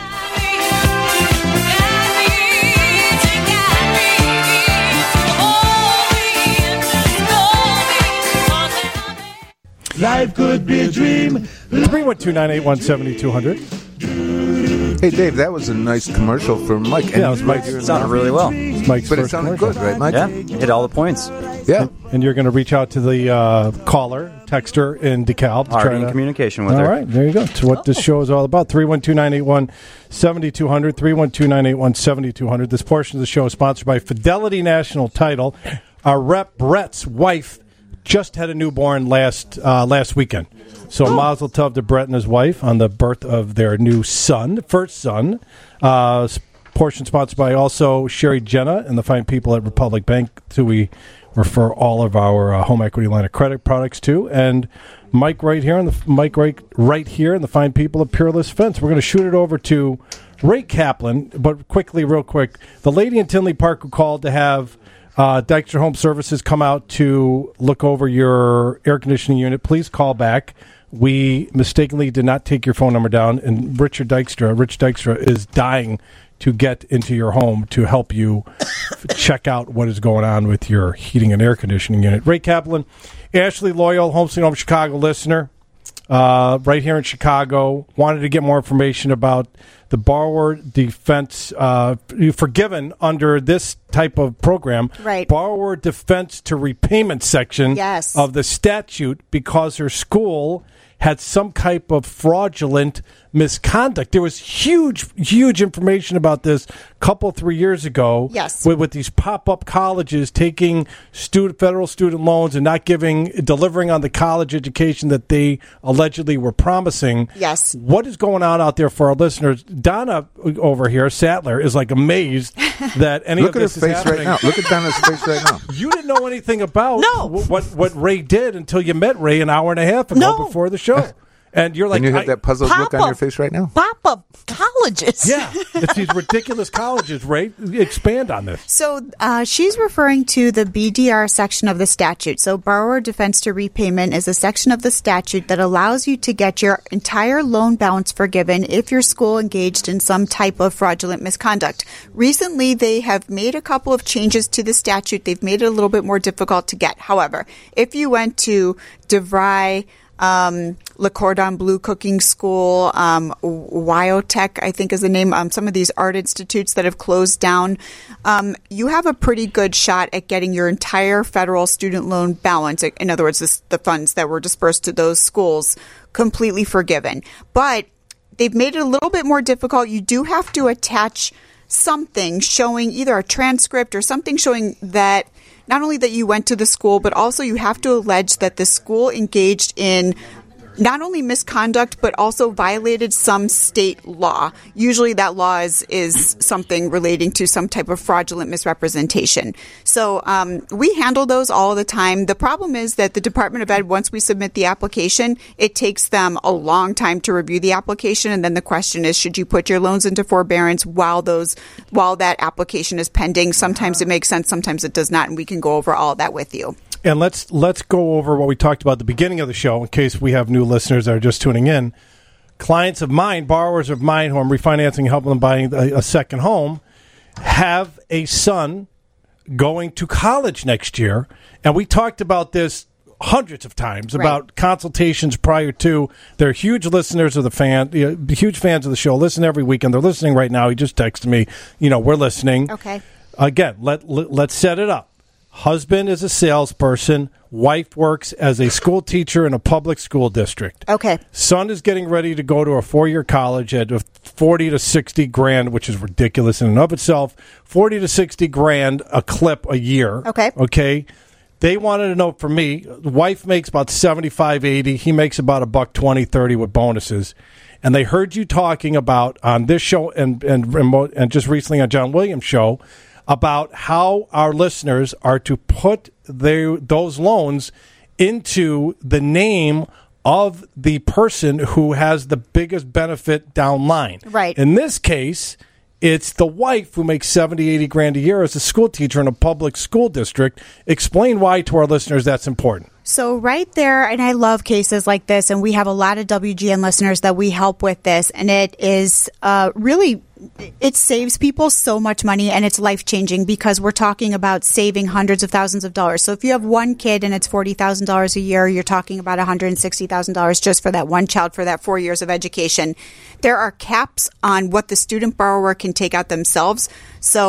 Life could be a dream. three one two, nine eight one, seven two zero zero. Hey, Dave, that was a nice commercial for Mike. Yeah, it was Mike. It sounded really well. Mike's But it first sounded commercial. good, right, Mike? Yeah, hit all the points. Yeah. And you're going to reach out to the uh, caller, texter in DeKalb. to Already try in to- communication with all her. All right, there you go. That's what this show is all about. three one two, nine eight one, seven two zero zero, three one two, nine eight one, seven two zero zero. This portion of the show is sponsored by Fidelity National Title. Our rep, Brett's wife, just had a newborn last uh, last weekend. So Oh. mazel tov to Brett and his wife on the birth of their new son, first son. Uh, s- portion sponsored by also Sherry Jenna and the fine people at Republic Bank, who we refer all of our uh, home equity line of credit products to, and Mike right here, and the Mike right right here, and the fine people at Peerless Fence. We're going to shoot it over to Ray Kaplan, but quickly, real quick, the lady in Tinley Park who called to have uh, Dykstra Home Services come out to look over your air conditioning unit. Please call back. We mistakenly did not take your phone number down, and Richard Dykstra, Rich Dykstra, is dying to get into your home to help you check out what is going on with your heating and air conditioning unit. Ray Kaplan, Ashley Loyal, Home Sweet Home Chicago listener, uh, right here in Chicago, wanted to get more information about the borrower defense, uh, forgiven under this type of program, Right. borrower defense to repayment section Yes. of the statute because her school had some type of fraudulent misconduct. There was huge, huge information about this a couple, three years ago. Yes. With, with these pop-up colleges taking student, federal student loans and not giving, delivering on the college education that they allegedly were promising. Yes. What is going on out there for our listeners? Donna over here, Sattler, is like amazed that any Look of at this his is face happening. right now. Look at Donna's face right now. You didn't know anything about No. wh- what what Ray did until you met Ray an hour and a half ago No. before the show. And you're like, and you have I- that puzzled look on Papa. your face right now. Pop-up colleges. yeah, it's these ridiculous colleges, Ray. Expand on this. So uh, she's referring to the B D R section of the statute. So borrower defense to repayment is a section of the statute that allows you to get your entire loan balance forgiven if your school engaged in some type of fraudulent misconduct. Recently, they have made a couple of changes to the statute. They've made it a little bit more difficult to get. However, if you went to DeVry, um, Le Cordon Bleu Cooking School, um, Wyotech, I think is the name, um, some of these art institutes that have closed down, um, you have a pretty good shot at getting your entire federal student loan balance, in other words, this, the funds that were dispersed to those schools, completely forgiven. But they've made it a little bit more difficult. You do have to attach something showing either a transcript or something showing that not only that you went to the school, but also you have to allege that the school engaged in not only misconduct, but also violated some state law. Usually that law is, is something relating to some type of fraudulent misrepresentation. So um, we handle those all the time. The problem is that the Department of Ed, once we submit the application, it takes them a long time to review the application. And then the question is, should you put your loans into forbearance while those while that application is pending? Sometimes it makes sense, sometimes it does not, and we can go over all of that with you. And let's let's go over what we talked about at the beginning of the show in case we have new listeners that are just tuning in. Clients of mine, borrowers of mine who I'm refinancing, helping them buying a, a second home, have a son going to college next year. And we talked about this hundreds of times Right. about consultations prior to. They're huge listeners of the fan, you know, huge fans of the show. Listen every weekend. They're listening right now. He just texted me. You know, we're listening. Okay. Again, let, let let's set it up. Husband is a salesperson. Wife works as a school teacher in a public school district. Okay. Son is getting ready to go to a four-year college at forty to sixty grand, which is ridiculous in and of itself. Forty to sixty grand a clip a year. Okay. Okay. They wanted to know from me. Wife makes about seventy-five, eighty. He makes about a buck twenty, thirty with bonuses. And they heard you talking about on this show and and remote, and just recently on John Williams' show about how our listeners are to put their, those loans into the name of the person who has the biggest benefit down line. Right. In this case, it's the wife who makes seventy, eighty grand a year as a school teacher in a public school district. Explain why to our listeners that's important. So right there, and I love cases like this, and we have a lot of W G N listeners that we help with this, and it is uh, really, it saves people so much money, and it's life-changing because we're talking about saving hundreds of thousands of dollars. So if you have one kid and it's forty thousand dollars a year, you're talking about one hundred sixty thousand dollars just for that one child for that four years of education. There are caps on what the student borrower can take out themselves. So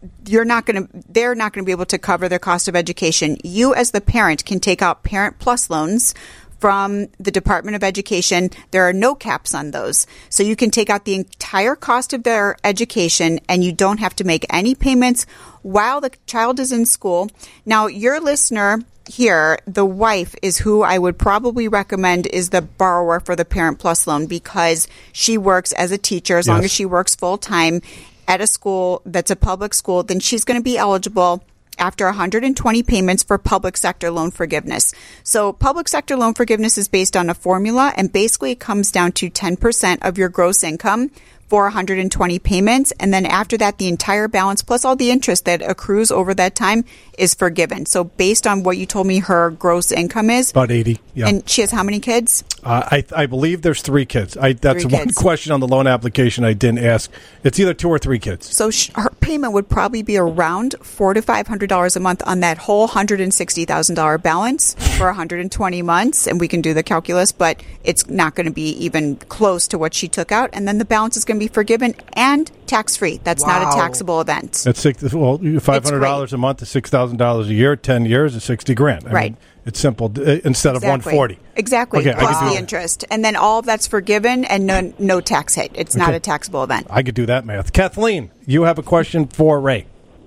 you're not going to, they're not going to be able to cover their cost of education. You as the parent can take out Parent Plus loans from the Department of Education. There are no caps on those. So you can take out the entire cost of their education and you don't have to make any payments while the child is in school. Now, your listener here, the wife is who I would probably recommend is the borrower for the Parent Plus loan because she works as a teacher. As yes. long as she works full time at a school that's a public school, then she's going to be eligible after one hundred twenty payments for public sector loan forgiveness. So public sector loan forgiveness is based on a formula, and basically it comes down to ten percent of your gross income for one hundred twenty payments. And then after that, the entire balance plus all the interest that accrues over that time is forgiven. So based on what you told me her gross income is. About eighty, yeah. And she has how many kids? Uh, I I believe there's three kids. I That's three one kids. question on the loan application I didn't ask. It's either two or three kids. So sh- her payment would probably be around four to five hundred dollars a month on that whole one hundred sixty thousand dollars balance for one hundred twenty months, and we can do the calculus, but it's not going to be even close to what she took out, and then the balance is going to be forgiven and tax free. That's wow. not a taxable event. That's six. Well, five hundred dollars a month is six thousand dollars a year. Ten years is sixty grand. I right. mean, it's simple. Uh, instead exactly. of one forty. Exactly. Okay, plus I the interest, and then all of that's forgiven and no no tax hit. It's okay. not a taxable event. I could do that math. Kathleen, you have a question for Ray.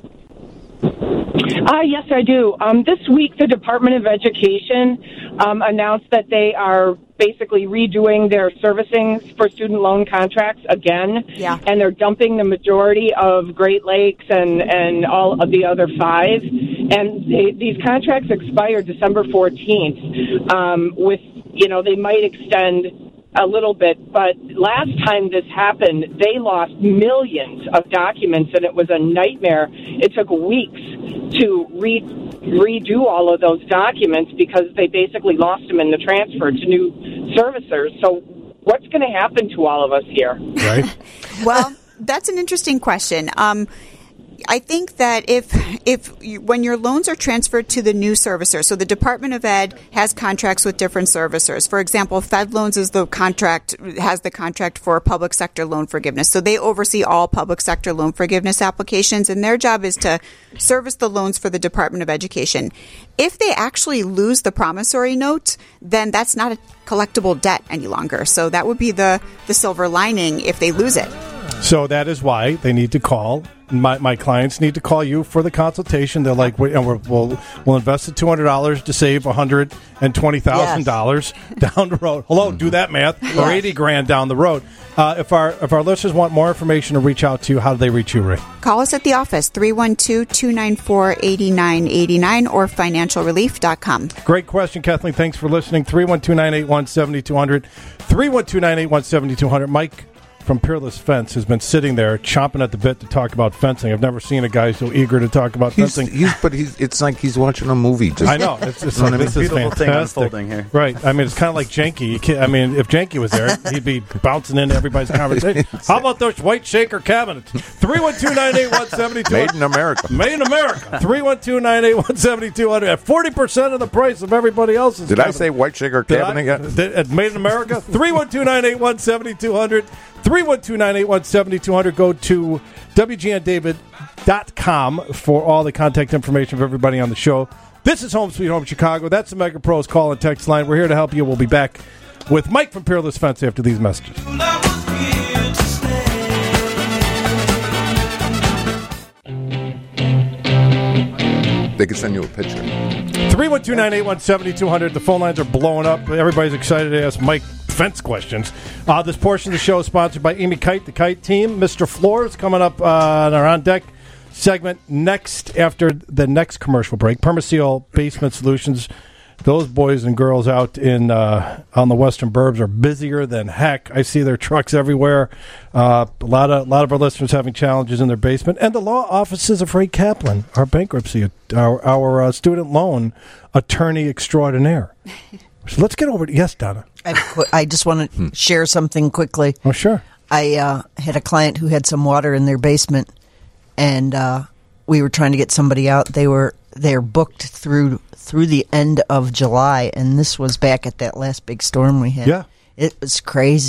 Uh, yes, I do. Um, this week, the Department of Education um, announced that they are basically redoing their servicing for student loan contracts again. Yeah. And they're dumping the majority of Great Lakes and, and all of the other five. And they, these contracts expire December fourteenth. Um, with, you know, they might extend a little bit, but last time this happened, they lost millions of documents, and it was a nightmare. It took weeks to re- redo all of those documents because they basically lost them in the transfer to new servicers. So what's going to happen to all of us here? Right. Well, that's an interesting question. Um, I think that if if you, when your loans are transferred to the new servicer, so the Department of Ed has contracts with different servicers. For example, Fed Loans is the contract has the contract for public sector loan forgiveness. So they oversee all public sector loan forgiveness applications, and their job is to service the loans for the Department of Education. If they actually lose the promissory note, then that's not a collectible debt any longer. So that would be the the silver lining if they lose it. So that is why they need to call. My my clients need to call you for the consultation. They're like, we, and we're, we'll we'll invest the two hundred dollars to save one hundred and twenty thousand yes. dollars down the road. Hello, do that math yes. or eighty grand down the road. Uh, if our if our listeners want more information to reach out to you, how do they reach you, Ray? Call us at the office three one two, two nine four, eight nine eight nine or financial relief dot com. Great question, Kathleen. Thanks for listening. three one two, nine eight one, seven two zero zero. three one two, nine eight one, seven two zero zero. Mike from Peerless Fence has been sitting there chomping at the bit to talk about fencing. I've never seen a guy so eager to talk about he's, fencing. He's, but he's, it's like he's watching a movie. Just, I know. It's, it's you know like, I mean? This is beautiful fantastic. thing unfolding here. Right. I mean, it's kind of like Janky. You can't, I mean, if Janky was there, he'd be bouncing into everybody's conversation. How about those white shaker cabinets? three one two, nine eight one, seven two zero zero. Made in America. Made in America. three one two, nine eight one, seven two zero zero. At forty percent of the price of everybody else's Did cabinet. I say white shaker cabinet yet? Did, Made in America. three one two, nine eight one, seven two zero zero. three one two, nine eight one, seven two zero zero. Go to W G N David dot com for all the contact information of everybody on the show. This is Home Sweet Home Chicago. That's the Mega Pros call and text line. We're here to help you. We'll be back with Mike from Peerless Fence after these messages. They could send you a picture. three one two, nine eight one, seven two zero zero. The phone lines are blowing up. Everybody's excited to ask Mike fence questions. Uh, this portion of the show is sponsored by Amy Kite, the Kite team. Mister Floors coming up uh, on our On Deck segment next after the next commercial break. Permaseal Basement Solutions. Those boys and girls out in uh, on the Western Burbs are busier than heck. I see their trucks everywhere. Uh, a lot of a lot of our listeners having challenges in their basement. And the law offices of Ray Kaplan, our bankruptcy, our our uh, student loan attorney extraordinaire. So let's get over to yes, Donna. I, I just want to share something quickly. Oh, sure. I uh, had a client who had some water in their basement, and uh, we were trying to get somebody out. They were they're booked through through the end of July, and this was back at that last big storm we had. Yeah, it was crazy.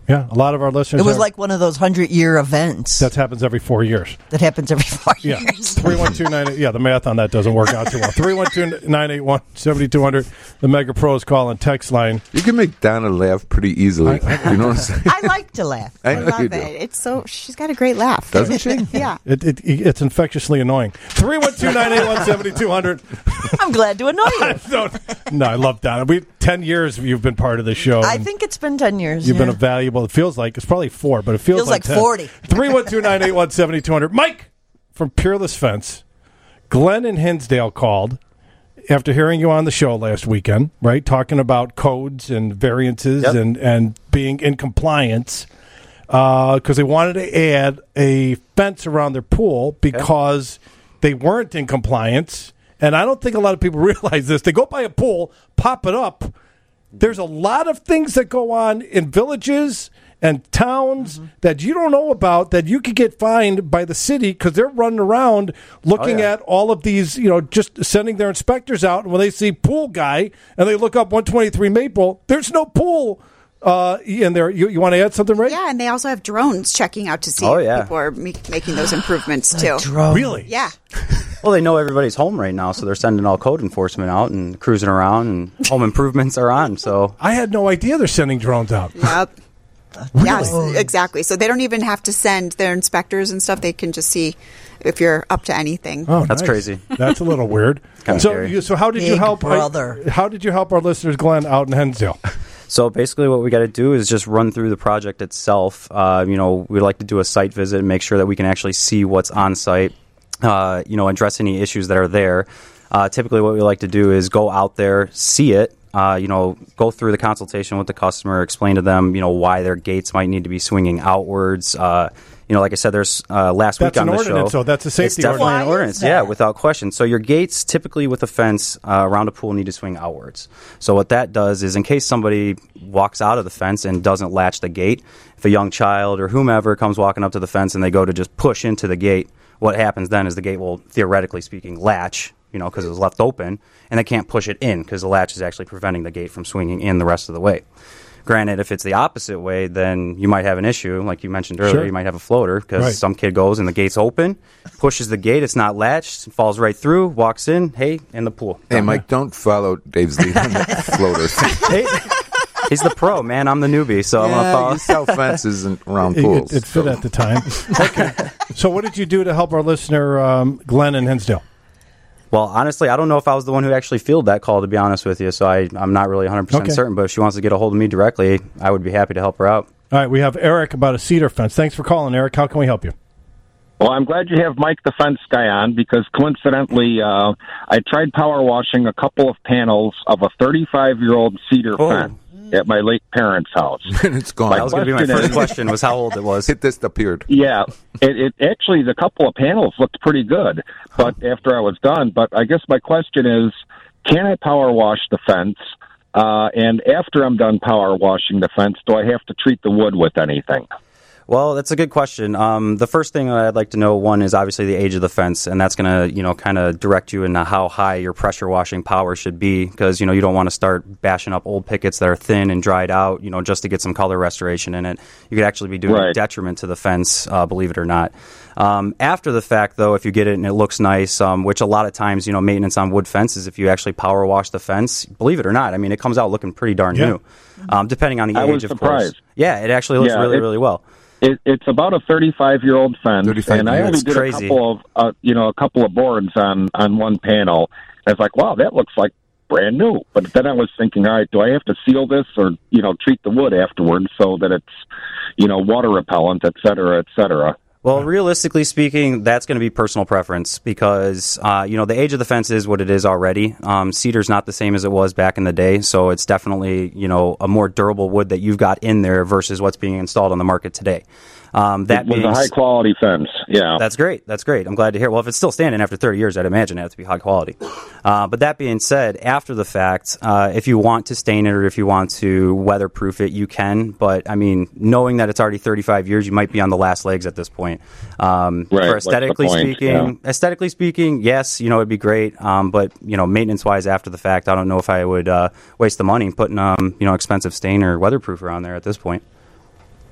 Yeah, a lot of our listeners. It was are, like one of those hundred-year events. That happens every four years. That happens every four yeah. years. three one two nine eight Yeah, the math on that doesn't work out too well. three one two, nine eight one, seven two zero zero The Mega Pros call and text line. You can make Donna laugh pretty easily. I, I, you know what I'm saying? I like to laugh. I, I know love you it. do. It's so she's got a great laugh. Doesn't she? Yeah. It, it, it's infectiously annoying. three one two, nine eight one, seven two zero zero I'm glad to annoy you. no, no, I love Donna. We ten years you've been part of the show. I think it's been ten years. You've yeah. been a valuable. It feels like it's probably four, but it feels, Feels like ten. forty. three one two, nine eight one, seven two zero zero Mike from Peerless Fence. Glenn in Hinsdale called after hearing you on the show last weekend, right? Talking about codes and variances Yep. and, and being in compliance because uh, they wanted to add a fence around their pool because they weren't in compliance. And I don't think a lot of people realize this. They go by a pool, pop it up. There's a lot of things that go on in villages and towns mm-hmm. that you don't know about that you could get fined by the city because they're running around looking Oh, yeah. at all of these, you know, just sending their inspectors out. And when they see pool guy and they look up one twenty-three Maple, there's no pool uh, in there. You, you want to add something, right? Yeah, and they also have drones checking out to see Oh, if yeah. people are me- making those improvements too. Really? Yeah. Well, they know everybody's home right now, so they're sending all code enforcement out and cruising around, and home improvements are on. So I had no idea they're sending drones out. Yep. Really? Yes, exactly. So they don't even have to send their inspectors and stuff. They can just see if you're up to anything. Oh, That's nice. crazy. That's a little weird. Kinda so, scary. you, so how did you Big help? brother. I, how did you help our listeners, Glenn, out in Hinsdale? So basically what we got to do is just run through the project itself. Uh, you know, we like to do a site visit and make sure that we can actually see what's on site, uh, you know, address any issues that are there. Uh, typically what we like to do is go out there, see it, uh, you know, go through the consultation with the customer, explain to them, you know, why their gates might need to be swinging outwards. Uh, you know, like I said, there's uh, last That's week on an the ordinance, show. so that's a safety It's definitely ordinance. an Why ordinance, is yeah, that? without question. So your gates, typically with a fence uh, around a pool, need to swing outwards. So what that does is, in case somebody walks out of the fence and doesn't latch the gate, if a young child or whomever comes walking up to the fence and they go to just push into the gate, what happens then is the gate will, theoretically speaking, latch, you know, because it was left open, and they can't push it in because the latch is actually preventing the gate from swinging in the rest of the way. Granted, if it's the opposite way, then you might have an issue. Like you mentioned earlier, Sure. you might have a floater because Right. some kid goes and the gate's open, pushes the gate, it's not latched, falls right through, walks in, hey, in the pool. Hey, Mike, don't follow Dave's lead on that floater thing. Hey, he's the pro, man. I'm the newbie, so I'm going to Yeah, follow. you sell fences and around It, pools. it, it fit at the time. Okay. So what did you do to help our listener, um, Glenn in Hinsdale? Well, honestly, I don't know if I was the one who actually fielded that call, to be honest with you, so I, I'm not really one hundred percent Okay. certain, but if she wants to get a hold of me directly, I would be happy to help her out. All right, we have Eric about a cedar fence. Thanks for calling, Eric. How can we help you? Well, I'm glad you have Mike the fence guy on because coincidentally, uh, I tried power washing a couple of panels of a thirty-five-year-old cedar Oh. fence at my late parents' house. and it's gone. My That was going to be my question first is- question, was how old it was. It disappeared. Yeah, it, it actually the couple of panels looked pretty good, but after I was done. But I guess my question is, can I power wash the fence? Uh, and after I'm done power washing the fence, do I have to treat the wood with anything? Well, that's a good question. Um, the first thing that I'd like to know, one, is obviously the age of the fence, and that's going to, you know, kind of direct you into how high your pressure washing power should be, because, you know, you don't want to start bashing up old pickets that are thin and dried out, you know, just to get some color restoration in it. You could actually be doing a Right. detriment to the fence, uh, believe it or not. Um, after the fact, though, if you get it and it looks nice, um, which a lot of times, you know, maintenance on wood fences, if you actually power wash the fence, believe it or not, I mean, it comes out looking pretty darn Yeah. new, um, depending on the I age, was of surprised. course. Yeah, it actually looks Yeah, really, it- really well. It, it's about a thirty-five-year-old fence, thirty-five and I years. only did Crazy. a couple of, uh, you know, a couple of boards on on one panel. I was like, wow, that looks like brand new. But then I was thinking, all right, do I have to seal this or, you know, treat the wood afterwards so that it's, you know, water repellent, et cetera, et cetera? Well, realistically speaking, that's going to be personal preference because, uh, you know, the age of the fence is what it is already. Um, cedar's not the same as it was back in the day, so it's definitely, you know, a more durable wood that you've got in there versus what's being installed on the market today. Um, that It was being a high-quality fence, yeah. That's great. That's great. I'm glad to hear. Well, if it's still standing after thirty years, I'd imagine it has to be high quality. Uh, but that being said, after the fact, uh, if you want to stain it or if you want to weatherproof it, you can. But, I mean, knowing that it's already thirty-five years, you might be on the last legs at this point. Um, Right, for what's the aesthetically point? speaking, Yeah. aesthetically speaking, yes, you know, it'd be great. Um, but, you know, maintenance-wise after the fact, I don't know if I would uh, waste the money putting, um, you know, expensive stain or weatherproof around there at this point.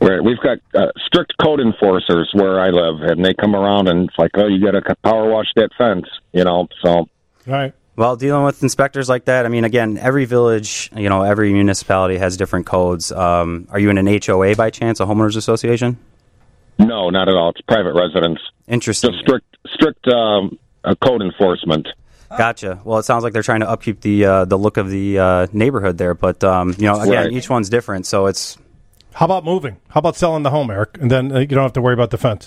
Right. We've got uh, strict code enforcers where I live, and they come around and it's like, oh, you got to power wash that fence, you know. So, all right. Well, dealing with inspectors like that, I mean, again, every village, you know, every municipality has different codes. Um, are you in an H O A by chance, a homeowners association? No, not at all. It's private residence. Interesting. Just strict, strict um, uh, code enforcement. Gotcha. Well, it sounds like they're trying to upkeep the uh, the look of the uh, neighborhood there, but um, you know, again, Right. each one's different, so it's. How about moving? How about selling the home, Eric? And then uh, you don't have to worry about the fence.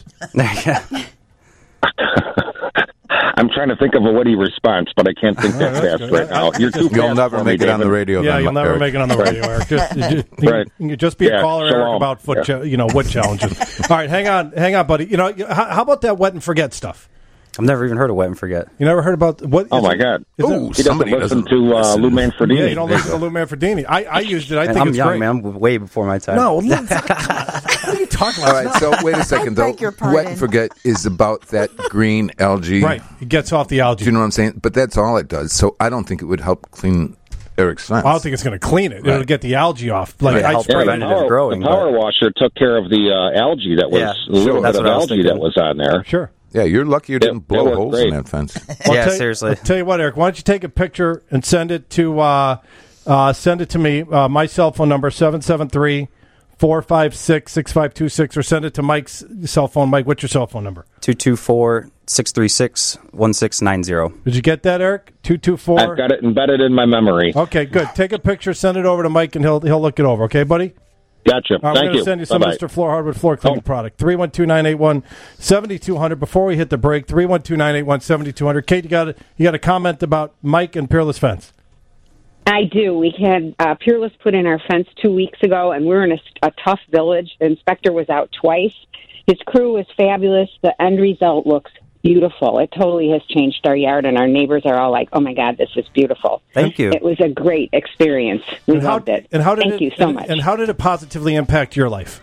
I'm trying to think of a witty response, but I can't think that fast good. right now. You're too You'll fast never for make me, it on the David. radio. Yeah, then, you'll never Eric. make it on the radio, Eric. Just, just, you, Right. you just be a Yeah, caller, Eric, shalom. about foot, Yeah. cha- you know, wood challenges. All right, hang on, hang on, buddy. You know, how, how about that wet and forget stuff? I've never even heard of wet and forget. You never heard about what? Oh is my it- God! is it- Ooh, He somebody doesn't listen doesn't to uh, listen. Lou Manfredini. Yeah, you don't listen to Lou Manfredini. I, I used it. I And think I'm it's young, great. man. I'm way before my time. No, Lou- what are you talking about? All right, so wait a second, though. beg your Wet pardon. and forget is about that green algae. Right, it gets off the algae. Do you know what I'm saying? But that's all it does. So I don't think it would help clean Eric's fence. I don't think it's going to clean it. It'll Right. get the algae off. Like Right, I help spray. Yeah, the preventative power, growing, the power but- washer took care of the uh, algae that was Yeah, a little sure, bit that's of what I was algae that thinking. was on there. Sure. Yeah, you're lucky you didn't it blow worked holes great. in that fence. Well, Yeah, I'll tell you- seriously. I'll tell you what, Eric. Why don't you take a picture and send it to uh, uh, send it to me. Uh, my cell phone number seven seven three, four five six, six five two six, or send it to Mike's cell phone. Mike, what's your cell phone number? two two four, six three six, one six nine zero. Did you get that, Eric? Two two four. I've got it embedded in my memory. Okay, good. Take a picture, send it over to Mike, and he'll he'll look it over. Okay, buddy. Gotcha. All right, we're Thank going to you. send you some Bye-bye. Mister Floor Hardwood Floor Cleaning Oh. product. three one two, nine eight one, seven two zero zero. Before we hit the break, three one two, nine eight one, seven two zero zero. Kate, you got a, you got a comment about Mike and Peerless Fence? I do. We had uh, Peerless put in our fence two weeks ago, and we're in a, a tough village. The inspector was out twice. His crew was fabulous. The end result looks beautiful. It totally has changed our yard, and our neighbors are all like, oh, my God, this is beautiful. Thank you. It was a great experience. We And how, loved it. and how did Thank it, you so and, much. And how did it positively impact your life?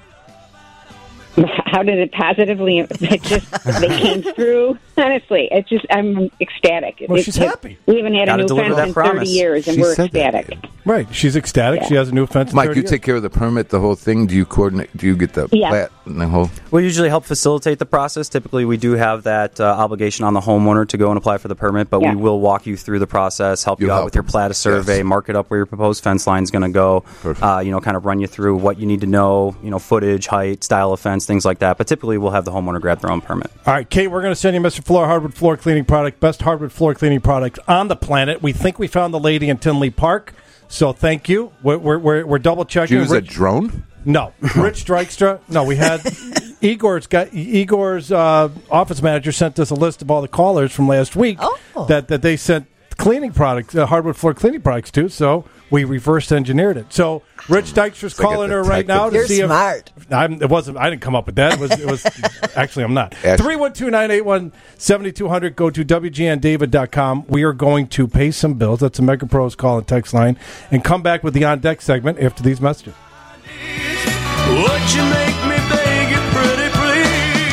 How did it positively? It just they came through. Honestly, it's just I'm ecstatic. Well, It- she's it- happy. We haven't had Gotta a new deliver fence that in promise. thirty years, and She we're said that, ecstatic. Right. She's ecstatic. Yeah. She has a new fence. in Mike, thirty you years. take care of the permit, the whole thing. Do you coordinate? Do you get the Yeah. plat and the whole? We usually help facilitate the process. Typically, we do have that uh, obligation on the homeowner to go and apply for the permit, but Yeah. we will walk you through the process, help You'll you out help with your them. plat of survey, Yes. mark it up where your proposed fence line is going to go, Perfect. uh, you know, kind of run you through what you need to know, you know, footage, height, style of fence, things like that. But typically, we'll have the homeowner grab their own permit. All right, Kate, we're going to send you Mister Floor Hardwood Floor Cleaning Product, best hardwood floor cleaning product on the planet. We think we found the lady in Tinley Park, so thank you. We're, we're, we're, we're double Did you checking. use a Rich, drone? no, Rich Dykstra. No, we had Igor's got Igor's uh, office manager sent us a list of all the callers from last week Oh. that that they sent cleaning products, uh, hardwood floor cleaning products to. So we reverse engineered it. So Rich Dykstra's like a calling her right now to You're see smart. if I'm, it wasn't. I didn't come up with that. It was. It was actually, I'm not. Ash- Three one two nine eight one seventy two hundred. Go to W G N David dot com. We are going to pay some bills. That's a Mega Pros call and text line, and come back with the on deck segment after these messages. Would you make me beg you pretty please?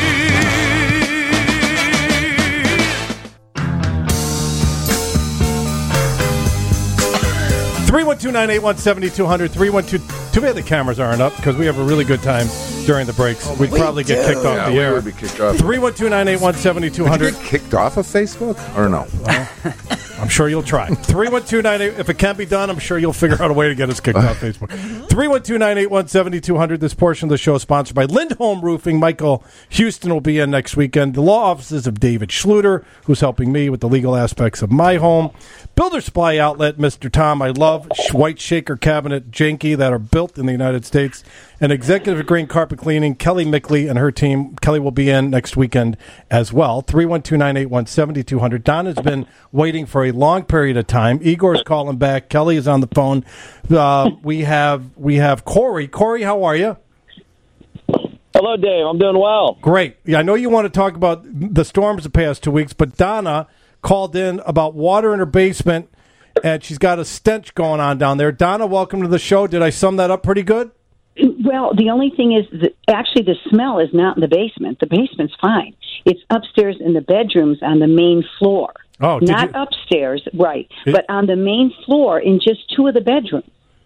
three one two nine eight one seventy two hundred. three one two. Too bad the cameras aren't up because we have a really good time during the breaks. We'd we probably get do. kicked off Yeah, the we air. would be kicked off. three one two nine eight one seventy two Did you hundred. get kicked off of Facebook or no? I'm sure you'll try. three one two nine eight. If it can't be done, I'm sure you'll figure out a way to get us kicked off Facebook. three one two nine eight one seventy two hundred. This portion of the show is sponsored by Lindholm Roofing. Michael Houston will be in next weekend. The law offices of David Schluter, who's helping me with the legal aspects of my home. Builder Supply Outlet, Mister Tom. I love sh- white shaker cabinet janky that are built in the United States. And Executive Green Carpet Cleaning, Kelly Mickley and her team. Kelly will be in next weekend as well. three one two nine eight one seventy two hundred. Don has been waiting for a long period of time. Igor's calling back. Kelly is on the phone. Uh, we have we have Corey. Corey, how are you? Hello, Dave. I'm doing well. Great. Yeah, I know you want to talk about the storms the past two weeks, but Donna called in about water in her basement, and she's got a stench going on down there. Donna, welcome to the show. Did I sum that up pretty good? Well, the only thing is that actually the smell is not in the basement. The basement's fine. It's upstairs in the bedrooms on the main floor. Oh, did not you- upstairs, right, It- but on the main floor in just two of the bedrooms.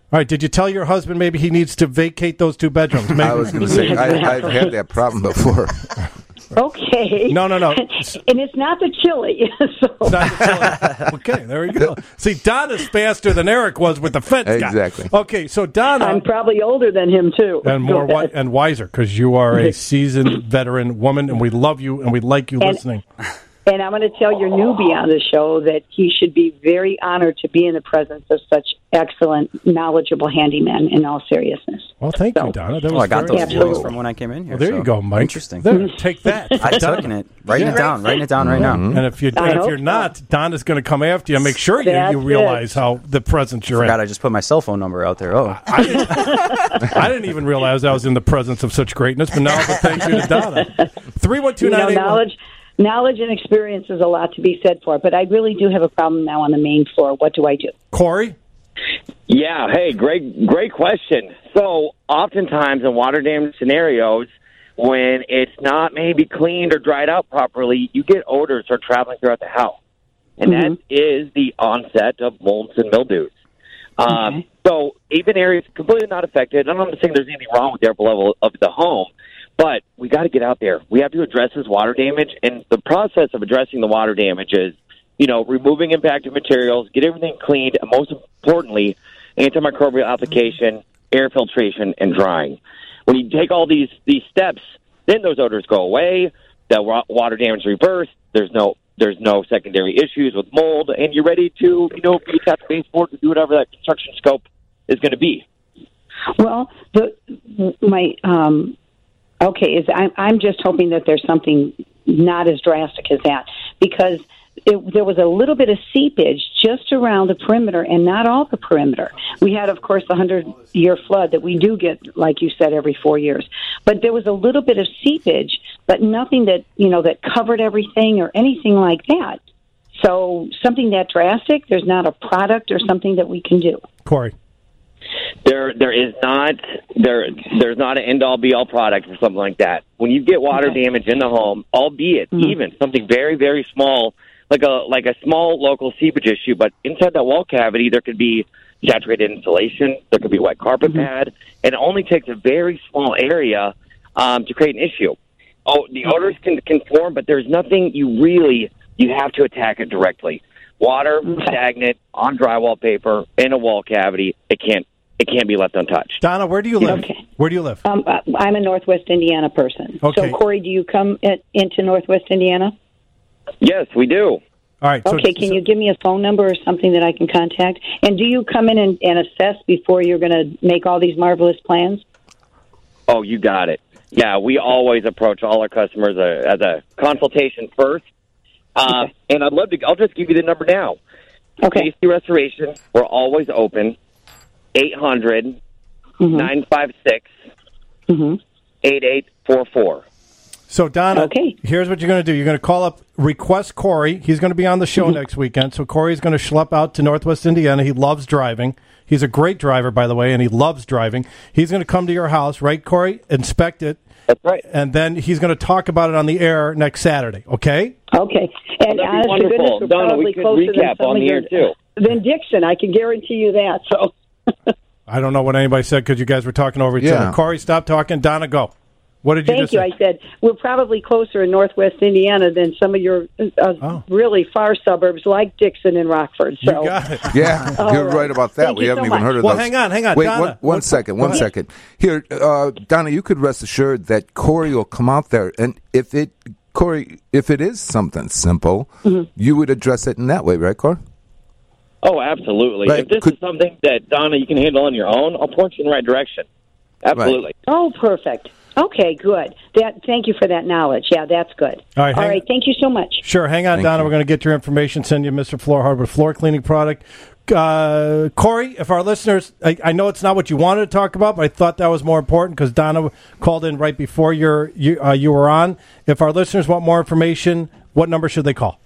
All right, did you tell your husband maybe he needs to vacate those two bedrooms? Maybe. I was going to say, I, I've had that problem before. Okay. No, no, no. And it's not the chili. so. Not the chili. Okay, there we go. See, Donna's faster than Eric was with the fence guy. Exactly. Okay, so Donna. I'm probably older than him, too. And more wi- and wiser, because you are a seasoned veteran woman, and we love you, and we like you And- listening. And I'm going to tell your newbie on the show that he should be very honored to be in the presence of such excellent, knowledgeable handymen, in all seriousness. Well, thank you, Donna. That Oh, was I got very those feelings from when I came in here. Well, there so you go, Mike. Interesting. There, take that. I took it, writing Yeah. it down, writing it down right now. And if you I and if hope you're so. not, Donna's going to come after you and make sure you, That's you realize how the presence you're Forgot in. I just put my cell phone number out there. Oh, I didn't even realize I was in the presence of such greatness, but now but thank you to Donna. three one two You know, nine eight one. knowledge, knowledge and experience is a lot to be said for, but I really do have a problem now on the main floor. What do I do? Corey? Yeah, hey, great great question. So oftentimes in water damage scenarios, when it's not maybe cleaned or dried out properly, you get odors that are traveling throughout the house. And that is the onset of molds and mildews. Um, So even areas completely not affected, I'm not saying there's anything wrong with the upper level of the home, but we got to get out there. We have to address this water damage, and the process of addressing the water damage is, you know, removing impacted materials, get everything cleaned, and most importantly, antimicrobial application, air filtration, and drying. When you take all these these steps, then those odors go away, the wa- water damage is reversed, there's no there's no secondary issues with mold, and you're ready to, you know, be at the baseboard to do whatever that construction scope is going to be. Well, the my um, okay is I'm I'm just hoping that there's something not as drastic as that, because it, there was a little bit of seepage just around the perimeter and not all the perimeter. We had, of course, the hundred-year flood that we do get, like you said, every four years. But there was a little bit of seepage, but nothing that, you know, that covered everything or anything like that. So something that drastic, there's not a product or something that we can do. Corey? There, there is not there. There's not an end-all, be-all product for something like that. When you get water Okay. damage in the home, albeit Mhm. even something very, very small, like a like a small local seepage issue, but inside that wall cavity, there could be saturated insulation, there could be a wet carpet pad, and it only takes a very small area um, to create an issue. Oh, the odors can conform, but there's nothing you really you have to attack it directly. Water, stagnant on drywall paper in a wall cavity, it can't. It can't be left untouched. Donna, where do you live? Where do you live? Um, uh, I'm a Northwest Indiana person. Okay. So, Corey, do you come at, into Northwest Indiana? Yes, we do. All right. So, Okay, can you give me a phone number or something that I can contact? And do you come in and, and assess before you're going to make all these marvelous plans? Oh, you got it. Yeah, we always approach all our customers uh, as a consultation first. Uh, And I'd love to, I'll just give you the number now. Okay. J C Restoration, we're always open. eight hundred, nine five six, eight eight four four. So, Donna, here's what you're going to do. You're going to call up, request Corey. He's going to be on the show next weekend. So, Corey's going to schlep out to Northwest Indiana. He loves driving. He's a great driver, by the way, and he loves driving. He's going to come to your house, right, Corey? Inspect it. That's right. And then he's going to talk about it on the air next Saturday, okay? Okay. And that'd be honest to wonderful. goodness, we're Donna, probably we could closer than recap some on of the your, air, too. than Dixon. I can guarantee you that. So. I don't know what anybody said because you guys were talking over each Yeah. other. Corey, stop talking. Donna, go. What did you Thank just you. say? I said we're probably closer in Northwest Indiana than some of your uh, Oh. really far suburbs like Dixon and Rockford. So. You got it. Yeah, All you're right. right about that. Thank we you haven't so even much. heard of Well, those. hang on, hang on, Wait, Donna. one, one What- second, go one ahead. second. Here, uh, Donna, you could rest assured that Corey will come out there, and if it, Corey, if it is something simple, you would address it in that way, right, Corey? Oh, absolutely. Right. If this is something that, Donna, you can handle on your own, I'll point you in the right direction. Absolutely. Oh, perfect. Okay, good. That. Thank you for that knowledge. Yeah, that's good. All right, hang- Thank you so much. Sure, hang on, Thank Donna. you. We're going to get your information, send you Mister Floor Hardwood floor cleaning product. Uh, Corey, if our listeners, I, I know it's not what you wanted to talk about, but I thought that was more important because Donna called in right before you're, you uh, you were on. If our listeners want more information, what number should they call?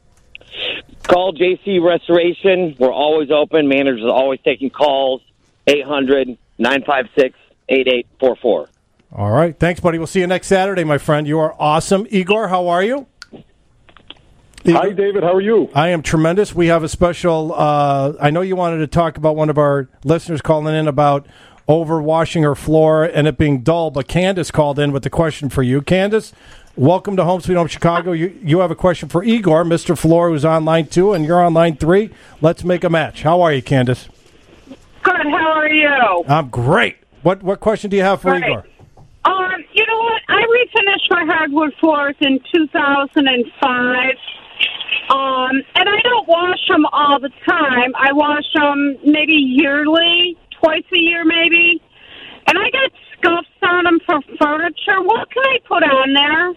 Call J C Restoration. We're always open. Managers are always taking calls. eight hundred, nine five six, eight eight four four. All right. Thanks, buddy. We'll see you next Saturday, my friend. You are awesome. Igor, how are you? Hi, David. How are you? I am tremendous. We have a special, uh, I know you wanted to talk about one of our listeners calling in about overwashing her floor and it being dull, but Candace called in with the question for you. Candace, welcome to Home Sweet Home Chicago. You you have a question for Igor, Mister Floor, who's on line two, and you're on line three. Let's make a match. How are you, Candace? Good. How are you? I'm great. What what question do you have for Great. Igor? Um, you know what? I refinished my hardwood floors in two thousand five. Um, and I don't wash them all the time. I wash them maybe yearly, twice a year maybe. And I got scuffs on them for furniture. What can I put on there?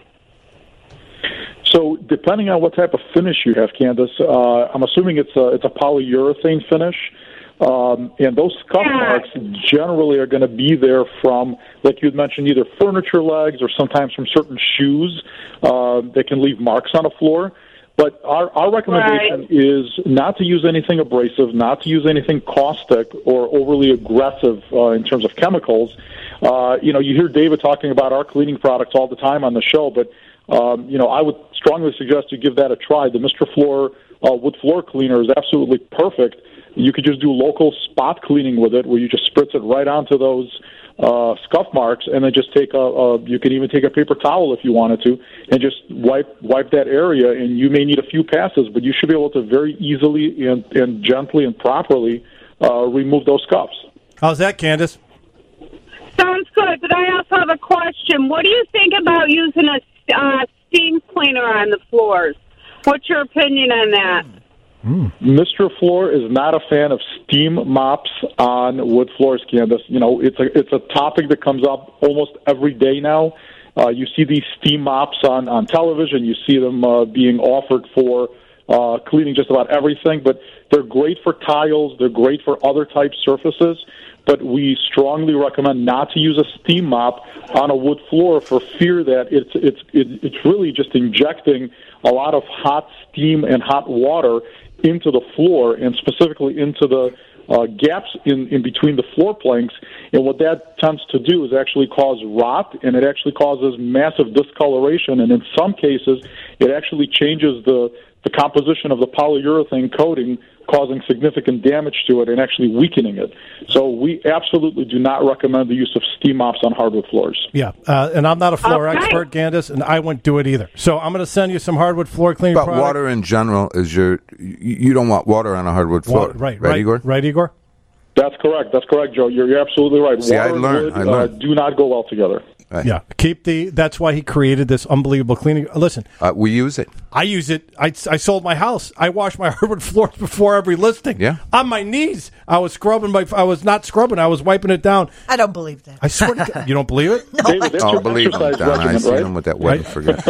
So, depending on what type of finish you have, Candace, uh, I'm assuming it's a it's a polyurethane finish, um, and those scuff yeah. marks generally are going to be there from, like you'd mentioned, either furniture legs or sometimes from certain shoes uh, that can leave marks on a floor. But our, our recommendation right. is not to use anything abrasive, not to use anything caustic or overly aggressive uh, in terms of chemicals. Uh, you know, you hear David talking about our cleaning products all the time on the show, but, um, you know, I would strongly suggest you give that a try. The Mister Floor uh, wood floor cleaner is absolutely perfect. You could just do local spot cleaning with it where you just spritz it right onto those uh, scuff marks, and then just take a, a, you can even take a paper towel if you wanted to, and just wipe wipe that area, and you may need a few passes, but you should be able to very easily and, and gently and properly uh, remove those scuffs. How's that, Candace? Sounds good, but I also have a question. What do you think about using a uh, steam cleaner on the floors? What's your opinion on that? Mm. Mister Floor is not a fan of steam mops on wood floors, Candace. You know, it's a it's a topic that comes up almost every day now. Uh, you see these steam mops on, on television. You see them uh, being offered for uh, cleaning just about everything. But they're great for tiles. They're great for other type surfaces. But we strongly recommend not to use a steam mop on a wood floor for fear that it's it's it, it's really just injecting a lot of hot steam and hot water into the floor, and specifically into the uh, gaps in, in between the floor planks. And what that tends to do is actually cause rot, and it actually causes massive discoloration. And in some cases, it actually changes the, the composition of the polyurethane coating, causing significant damage to it and actually weakening it. So we absolutely do not recommend the use of steam mops on hardwood floors. Yeah, uh, and I'm not a floor Okay. expert, Candace, and I wouldn't do it either. So I'm going to send you some hardwood floor cleaning But product. water in general is your. You you don't want water on a hardwood floor, Water, right, right, right, Igor? right, Igor? That's correct. That's correct, Joe. You're, you're absolutely right. See, Water I and learned. wood I learned. Uh, do not go well together. Right. Yeah, keep the. That's why he created this unbelievable cleaning. Listen, Uh, we use it. I use it. I, I sold my house. I wash my hardwood floors before every listing. Yeah. On my knees. I was scrubbing my. I was not scrubbing. I was wiping it down. I don't believe that. I swear to God. You don't believe it? David, that's Oh, your believe me, exercise Don. I regimen, seen right? him with that wet and forget.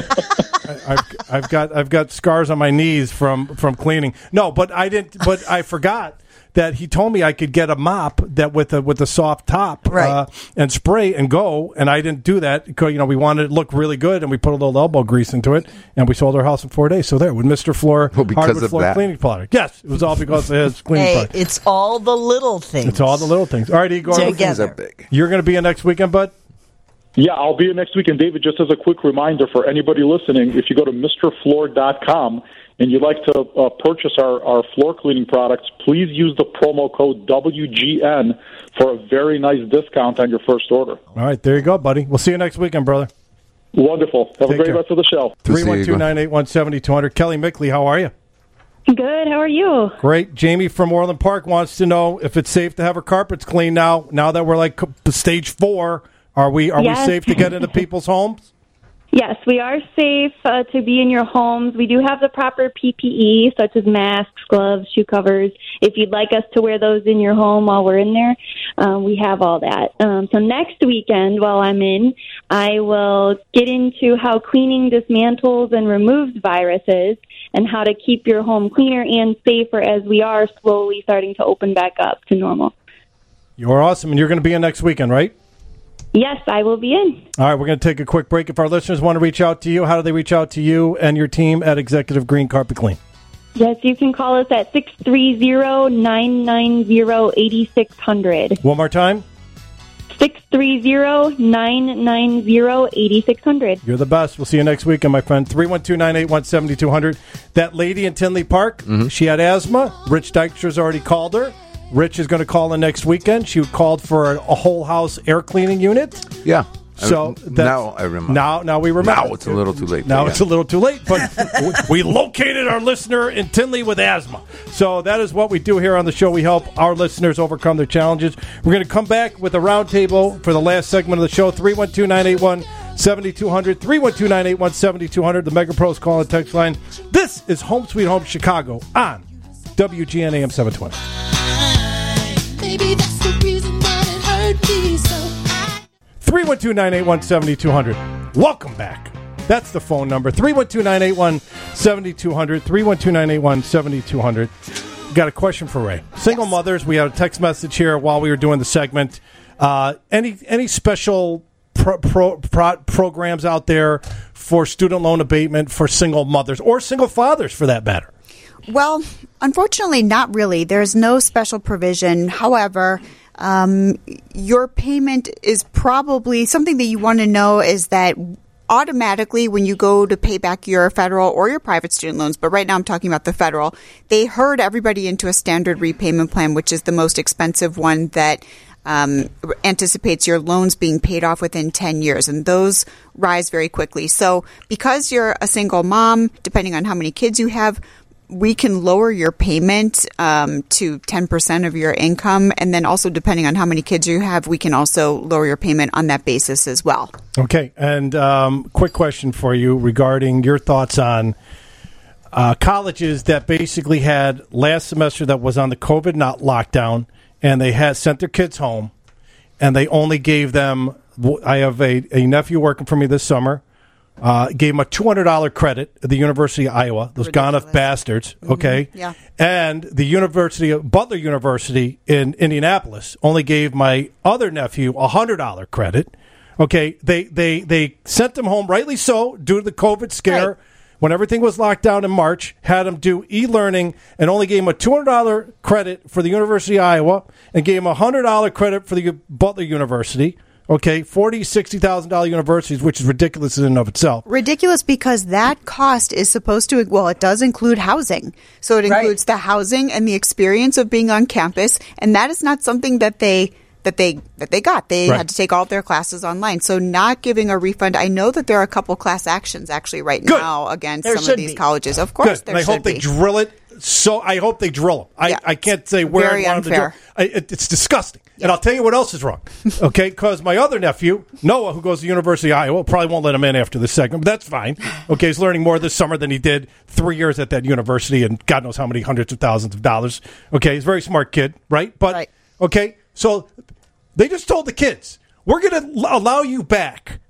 I, I've I've got I've got scars on my knees from from cleaning. No, but I didn't. But I forgot that he told me I could get a mop that with a with a soft top, Right. uh, and spray and go. And I didn't do that because, you know, we wanted it to look really good, and we put a little elbow grease into it, and we sold our house in four days. So there, with Mister Floor Well, because hardwood of floor that. cleaning product. Yes, it was all because of his cleaning Hey, product. it's all the little things. It's all the little things. All right, Igor, Together. Things are big. you're going to be in next weekend, bud. Yeah, I'll be here next week. And David, just as a quick reminder for anybody listening, if you go to Mr Floor dot com and you'd like to uh, purchase our, our floor cleaning products, please use the promo code W G N for a very nice discount on your first order. All right, there you go, buddy. We'll see you next weekend, brother. Wonderful. Have Take a great care. rest of the show. three one two, nine eight one, seven two zero zero. Kelly Mickley, how are you? Good. How are you? Great. Jamie from Orland Park wants to know if it's safe to have our carpets cleaned now. Now that we're like stage four, are we are Yes. we safe to get into people's homes? Yes, we are safe uh, to be in your homes. We do have the proper P P E, such as masks, gloves, shoe covers. If you'd like us to wear those in your home while we're in there, um, we have all that. Um, so next weekend, while I'm in, I will get into how cleaning dismantles and removes viruses, and how to keep your home cleaner and safer as we are slowly starting to open back up to normal. You're awesome, and you're going to be in next weekend, right? Yes, I will be in. All right, we're going to take a quick break. If our listeners want to reach out to you, how do they reach out to you and your team at Executive Green Carpet Clean? Yes, you can call us at six three zero, nine nine zero, eight six zero zero. One more time? six three three zero, nine nine zero, eight six zero zero. You're the best. We'll see you next weekend, my friend. three one two, nine eight one, seven two zero zero. That lady in Tinley Park, Mm-hmm. she had asthma. Rich Dykstra's already called her. Rich is going to call in next weekend. She called for a, a whole house air cleaning unit. Yeah. So I, that's, now I remember. Now, now we remember. Now it's a little too late. Now yeah. it's a little too late, but we located our listener in Tinley with asthma. So that is what we do here on the show. We help our listeners overcome their challenges. We're going to come back with a roundtable for the last segment of the show. three one two, nine eight one, seven two zero zero. three one two, nine eight one, seven two zero zero. The Mega Pros call and text line. This is Home Sweet Home Chicago on W G N A M seven twenty. Maybe that's the reason that it hurt me so. three one two, nine eight one, seven two zero zero. Welcome back. That's the phone number. three one two, nine eight one, seven two zero zero. three one two, nine eight one, seven two zero zero. Got a question for Ray. Single yes. mothers, we had a text message here while we were doing the segment. Uh, any any special pro, pro, pro, programs out there for student loan abatement for single mothers or single fathers for that matter? Well, unfortunately, not really. There's no special provision. However, um, your payment is probably something that you want to know is that automatically when you go to pay back your federal or your private student loans, but right now I'm talking about the federal, they herd everybody into a standard repayment plan, which is the most expensive one that um, anticipates your loans being paid off within ten years. And those rise very quickly. So because you're a single mom, depending on how many kids you have, we can lower your payment um, to ten percent of your income. And then also, depending on how many kids you have, we can also lower your payment on that basis as well. Okay. And um, quick question for you regarding your thoughts on uh, colleges that basically had last semester that was on the COVID not lockdown, and they had sent their kids home, and they only gave them, I have a, a nephew working for me this summer, Uh, gave him a two hundred dollars credit at the University of Iowa. Those gone-off bastards, okay? Mm-hmm. Yeah. And the University of Butler University in Indianapolis only gave my other nephew a one hundred dollars credit. Okay, they they they sent him home, rightly so, due to the COVID scare. Right. When everything was locked down in March, had him do e-learning and only gave him a two hundred dollars credit for the University of Iowa and gave him a one hundred dollars credit for the Butler University. Okay, forty thousand dollars, sixty thousand dollars universities, which is ridiculous in and of itself. Ridiculous because that cost is supposed to, well, it does include housing. So it includes right. the housing and the experience of being on campus. And that is not something that they that they that they got. They right. had to take all of their classes online. So not giving a refund. I know that there are a couple class actions actually right Good. now against there some of these be. colleges. Of course, Good. there and I should hope be. they drill it. So I hope they drill them. I, yeah. I can't say where Very I want unfair. them to drill. I, it, it's disgusting. Yeah. And I'll tell you what else is wrong. Okay, because my other nephew, Noah, who goes to the University of Iowa, probably won't let him in after this segment, but that's fine. Okay, he's learning more this summer than he did three years at that university and God knows how many hundreds of thousands of dollars. Okay, he's a very smart kid, right? But, right. okay, so they just told the kids, we're going to allow you back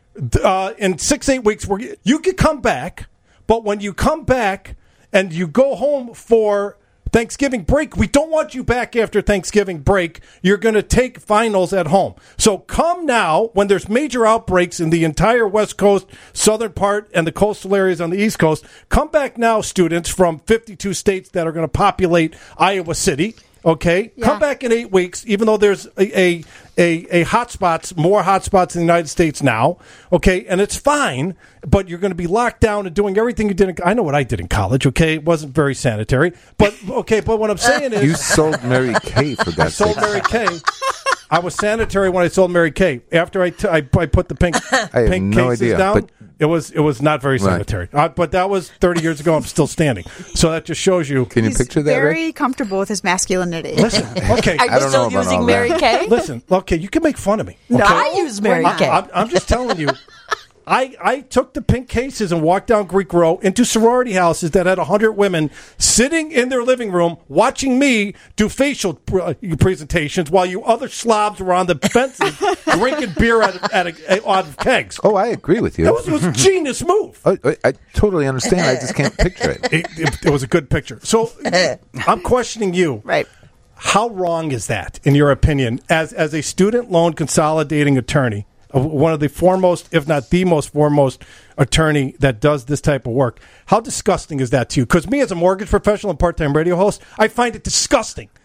uh, in six, eight weeks. We're, you can come back, but when you come back and you go home for Thanksgiving break, we don't want you back after Thanksgiving break. You're going to take finals at home. So come now when there's major outbreaks in the entire West Coast, southern part, and the coastal areas on the East Coast. Come back now, students from fifty-two states that are going to populate Iowa City. Okay, yeah. Come back in eight weeks, even though there's a a a, a hotspots, more hotspots in the United States now. Okay, and it's fine, but you're going to be locked down and doing everything you did. In, I know what I did in college. Okay, it wasn't very sanitary, but okay. But what I'm saying is, you sold Mary Kay for that. I sold Mary Kay. I was sanitary when I sold Mary Kay. After I, t- I, I put the pink I pink no cases idea, down, but it was it was not very sanitary. Right. Uh, but that was thirty years ago. I'm still standing. So that just shows you. Can you He's picture that? Very Rick? comfortable with his masculinity. Listen, okay. Are you I don't still know about using all Mary that. Kay? Listen, okay, you can make fun of me. Okay? No, I use Mary Kay. I'm, I'm just telling you. I, I took the pink cases and walked down Greek Row into sorority houses that had one hundred women sitting in their living room watching me do facial pr- presentations while you other slobs were on the fences drinking beer out of, out, of, out of kegs. Oh, I agree with you. That was, it was a genius move. I, I, I totally understand. I just can't picture it. It, it. It was a good picture. So I'm questioning you. Right. How wrong is that, in your opinion, as as a student loan consolidating attorney? One of the foremost, if not the most foremost attorney that does this type of work. How disgusting is that to you? Because me as a mortgage professional and part-time radio host, I find it disgusting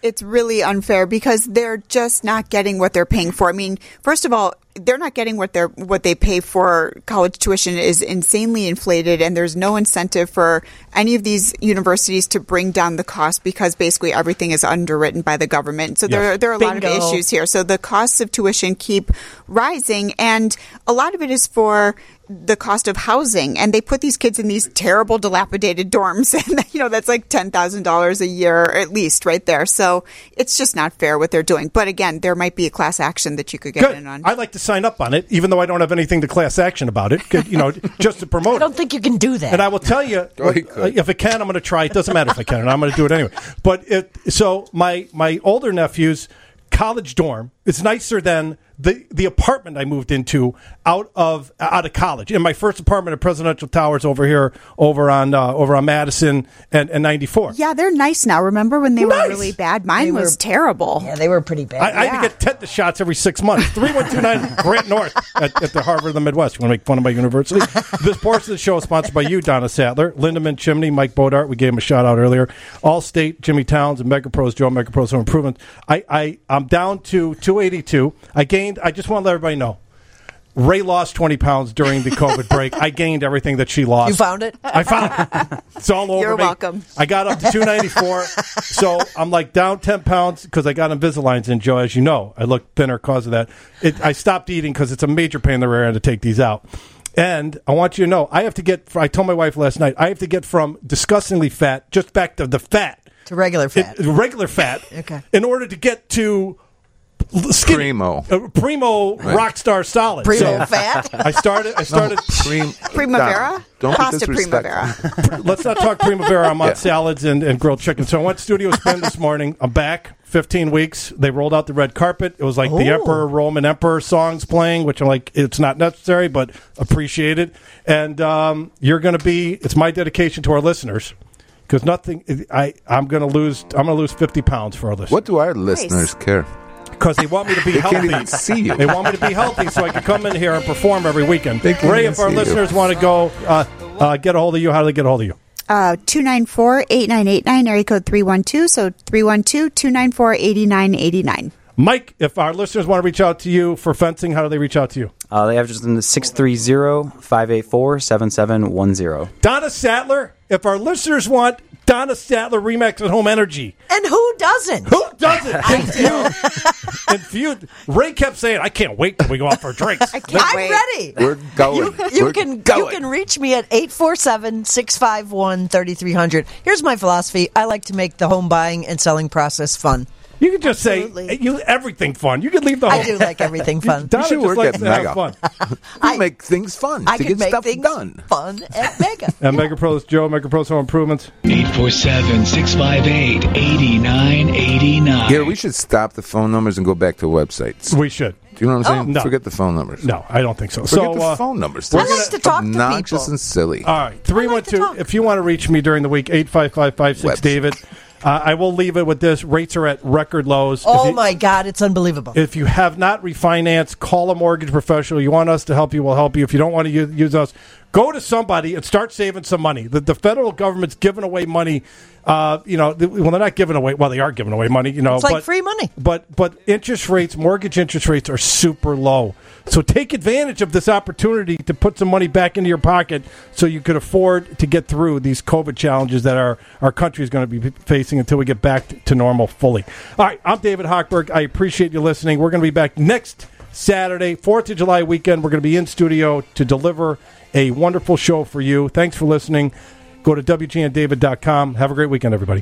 it's really unfair because they're just not getting what they're paying for. I mean, first of all, they're not getting what they're what they pay for. College tuition is insanely inflated, and there's no incentive for any of these universities to bring down the cost because basically everything is underwritten by the government. So there Yes. there are a lot Bingo. of issues here. So the costs of tuition keep rising, and a lot of it is for the cost of housing, and they put these kids in these terrible dilapidated dorms, and you know that's like ten thousand dollars a year at least right there. So it's just not fair what they're doing. But again, there might be a class action that you could get Good. in on. I'd like to sign up on it, even though I don't have anything to class action about it. Good, you know, just to promote. I don't think you can do that. And I will tell you, Oh, he could. if it can, I'm going to try. It doesn't matter if I can, and I'm going to do it anyway. But it, so my my older nephew's college dorm is nicer than the the apartment I moved into out of out of college. In my first apartment at Presidential Towers over here, over on uh, over on Madison and, and ninety-four. Yeah, they're nice now. Remember when they Nice. were really bad? Mine They were- was terrible. Yeah, they were pretty bad. I, I had Yeah. to get tetanus shots every six months. three one two nine Grant North at, at the Harvard of the Midwest. You want to make fun of my university? This portion of the show is sponsored by you, Donna Sattler, Lindemann Chimney, Mike Bodart. We gave him a shout out earlier. Allstate, Jimmy Towns, and MegaPros, Joe MegaPros Home Improvement. I, I, I'm down to two eighty-two. I gained, I just want to let everybody know, Ray lost twenty pounds during the COVID break. I gained everything that she lost. You found it? I found it. It's all over You're me. welcome. I got up to two ninety-four. So I'm like down ten pounds because I got Invisaligns in, Joe. As you know, I look thinner because of that. It, I stopped eating because it's a major pain in the rear end to take these out. And I want you to know, I have to get, I told my wife last night, I have to get from disgustingly fat just back to the fat. To regular fat. It- regular fat. Okay. In order to get to skinny. Primo. Uh, primo Right. Rockstar Solid. Primo So fat? I started, I started. Prim- Primavera? Don't be Pasta disrespectful. Primavera. Let's not talk Primavera. I'm on Yeah. salads and, and grilled chicken. So I went to Studio Spin this morning. I'm back. fifteen weeks. They rolled out the red carpet. It was like the Ooh. Emperor, Roman Emperor songs playing, which I'm like, it's not necessary, but appreciate it. And um, you're going to be, it's my dedication to our listeners. Because nothing, I, I'm going to lose, I'm going to lose fifty pounds for our listeners. What do our listeners care? Because they want me to be They healthy. can't even see you. They want me to be healthy so I can come in here and perform every weekend. They can't Ray, even if our see you. listeners want to go uh, uh, get a hold of you, how do they get a hold of you? Uh, two nine four, eight nine eight nine, area code three one two. So three one two, two nine four, eight nine eight nine. Mike, if our listeners want to reach out to you for fencing, how do they reach out to you? Uh, they have just in the six three zero, five eight four, seven seven one zero. Donna Sattler, if our listeners want Donna Sattler Remax at Home Energy. And who doesn't? Who doesn't? Infused. Infused. Ray kept saying, I can't wait till we go out for drinks. I can't I'm wait. ready. We're going. You, you We're can going. you can reach me at eight four seven, six five one, three three zero zero. Here's my philosophy. I like to make the home buying and selling process fun. You can just Absolutely. say you everything fun. You can leave the home. I do like everything fun. Donna You should just work likes at to have Mega. fun. We make things fun I to can get make stuff things done. fun at Mega. And Mega Pros Joe, Mega Pros Home Improvements. eight four seven, six five eight, eight nine eight nine. Here, we should stop the phone numbers and go back to websites. We should. Do you know what I'm saying? No. Forget the phone numbers. No, I don't think so. Forget so the uh, phone numbers. I They're like to talk to obnoxious people. and silly. All right, three one two. If you want to reach me during the week, eight five five five six Website. David. Uh, I will leave it with this: rates are at record lows. If Oh you- my God, it's unbelievable. If you have not refinanced, call a mortgage professional. You want us to help you, we'll help you. If you don't want to use, use us, go to somebody and start saving some money. The, the federal government's giving away money. Uh, you know, th- well, they're not giving away. Well, they are giving away money. You know, It's like but, free money. But but interest rates, mortgage interest rates are super low. So take advantage of this opportunity to put some money back into your pocket so you could afford to get through these COVID challenges that our, our country is going to be facing until we get back to normal fully. All right, I'm David Hochberg. I appreciate you listening. We're going to be back next Saturday, fourth of July weekend. We're going to be in studio to deliver a wonderful show for you. Thanks for listening. Go to W G N David dot com. Have a great weekend, everybody.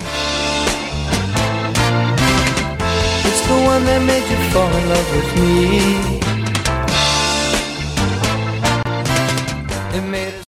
It's the one that made you fall in love with me. It made us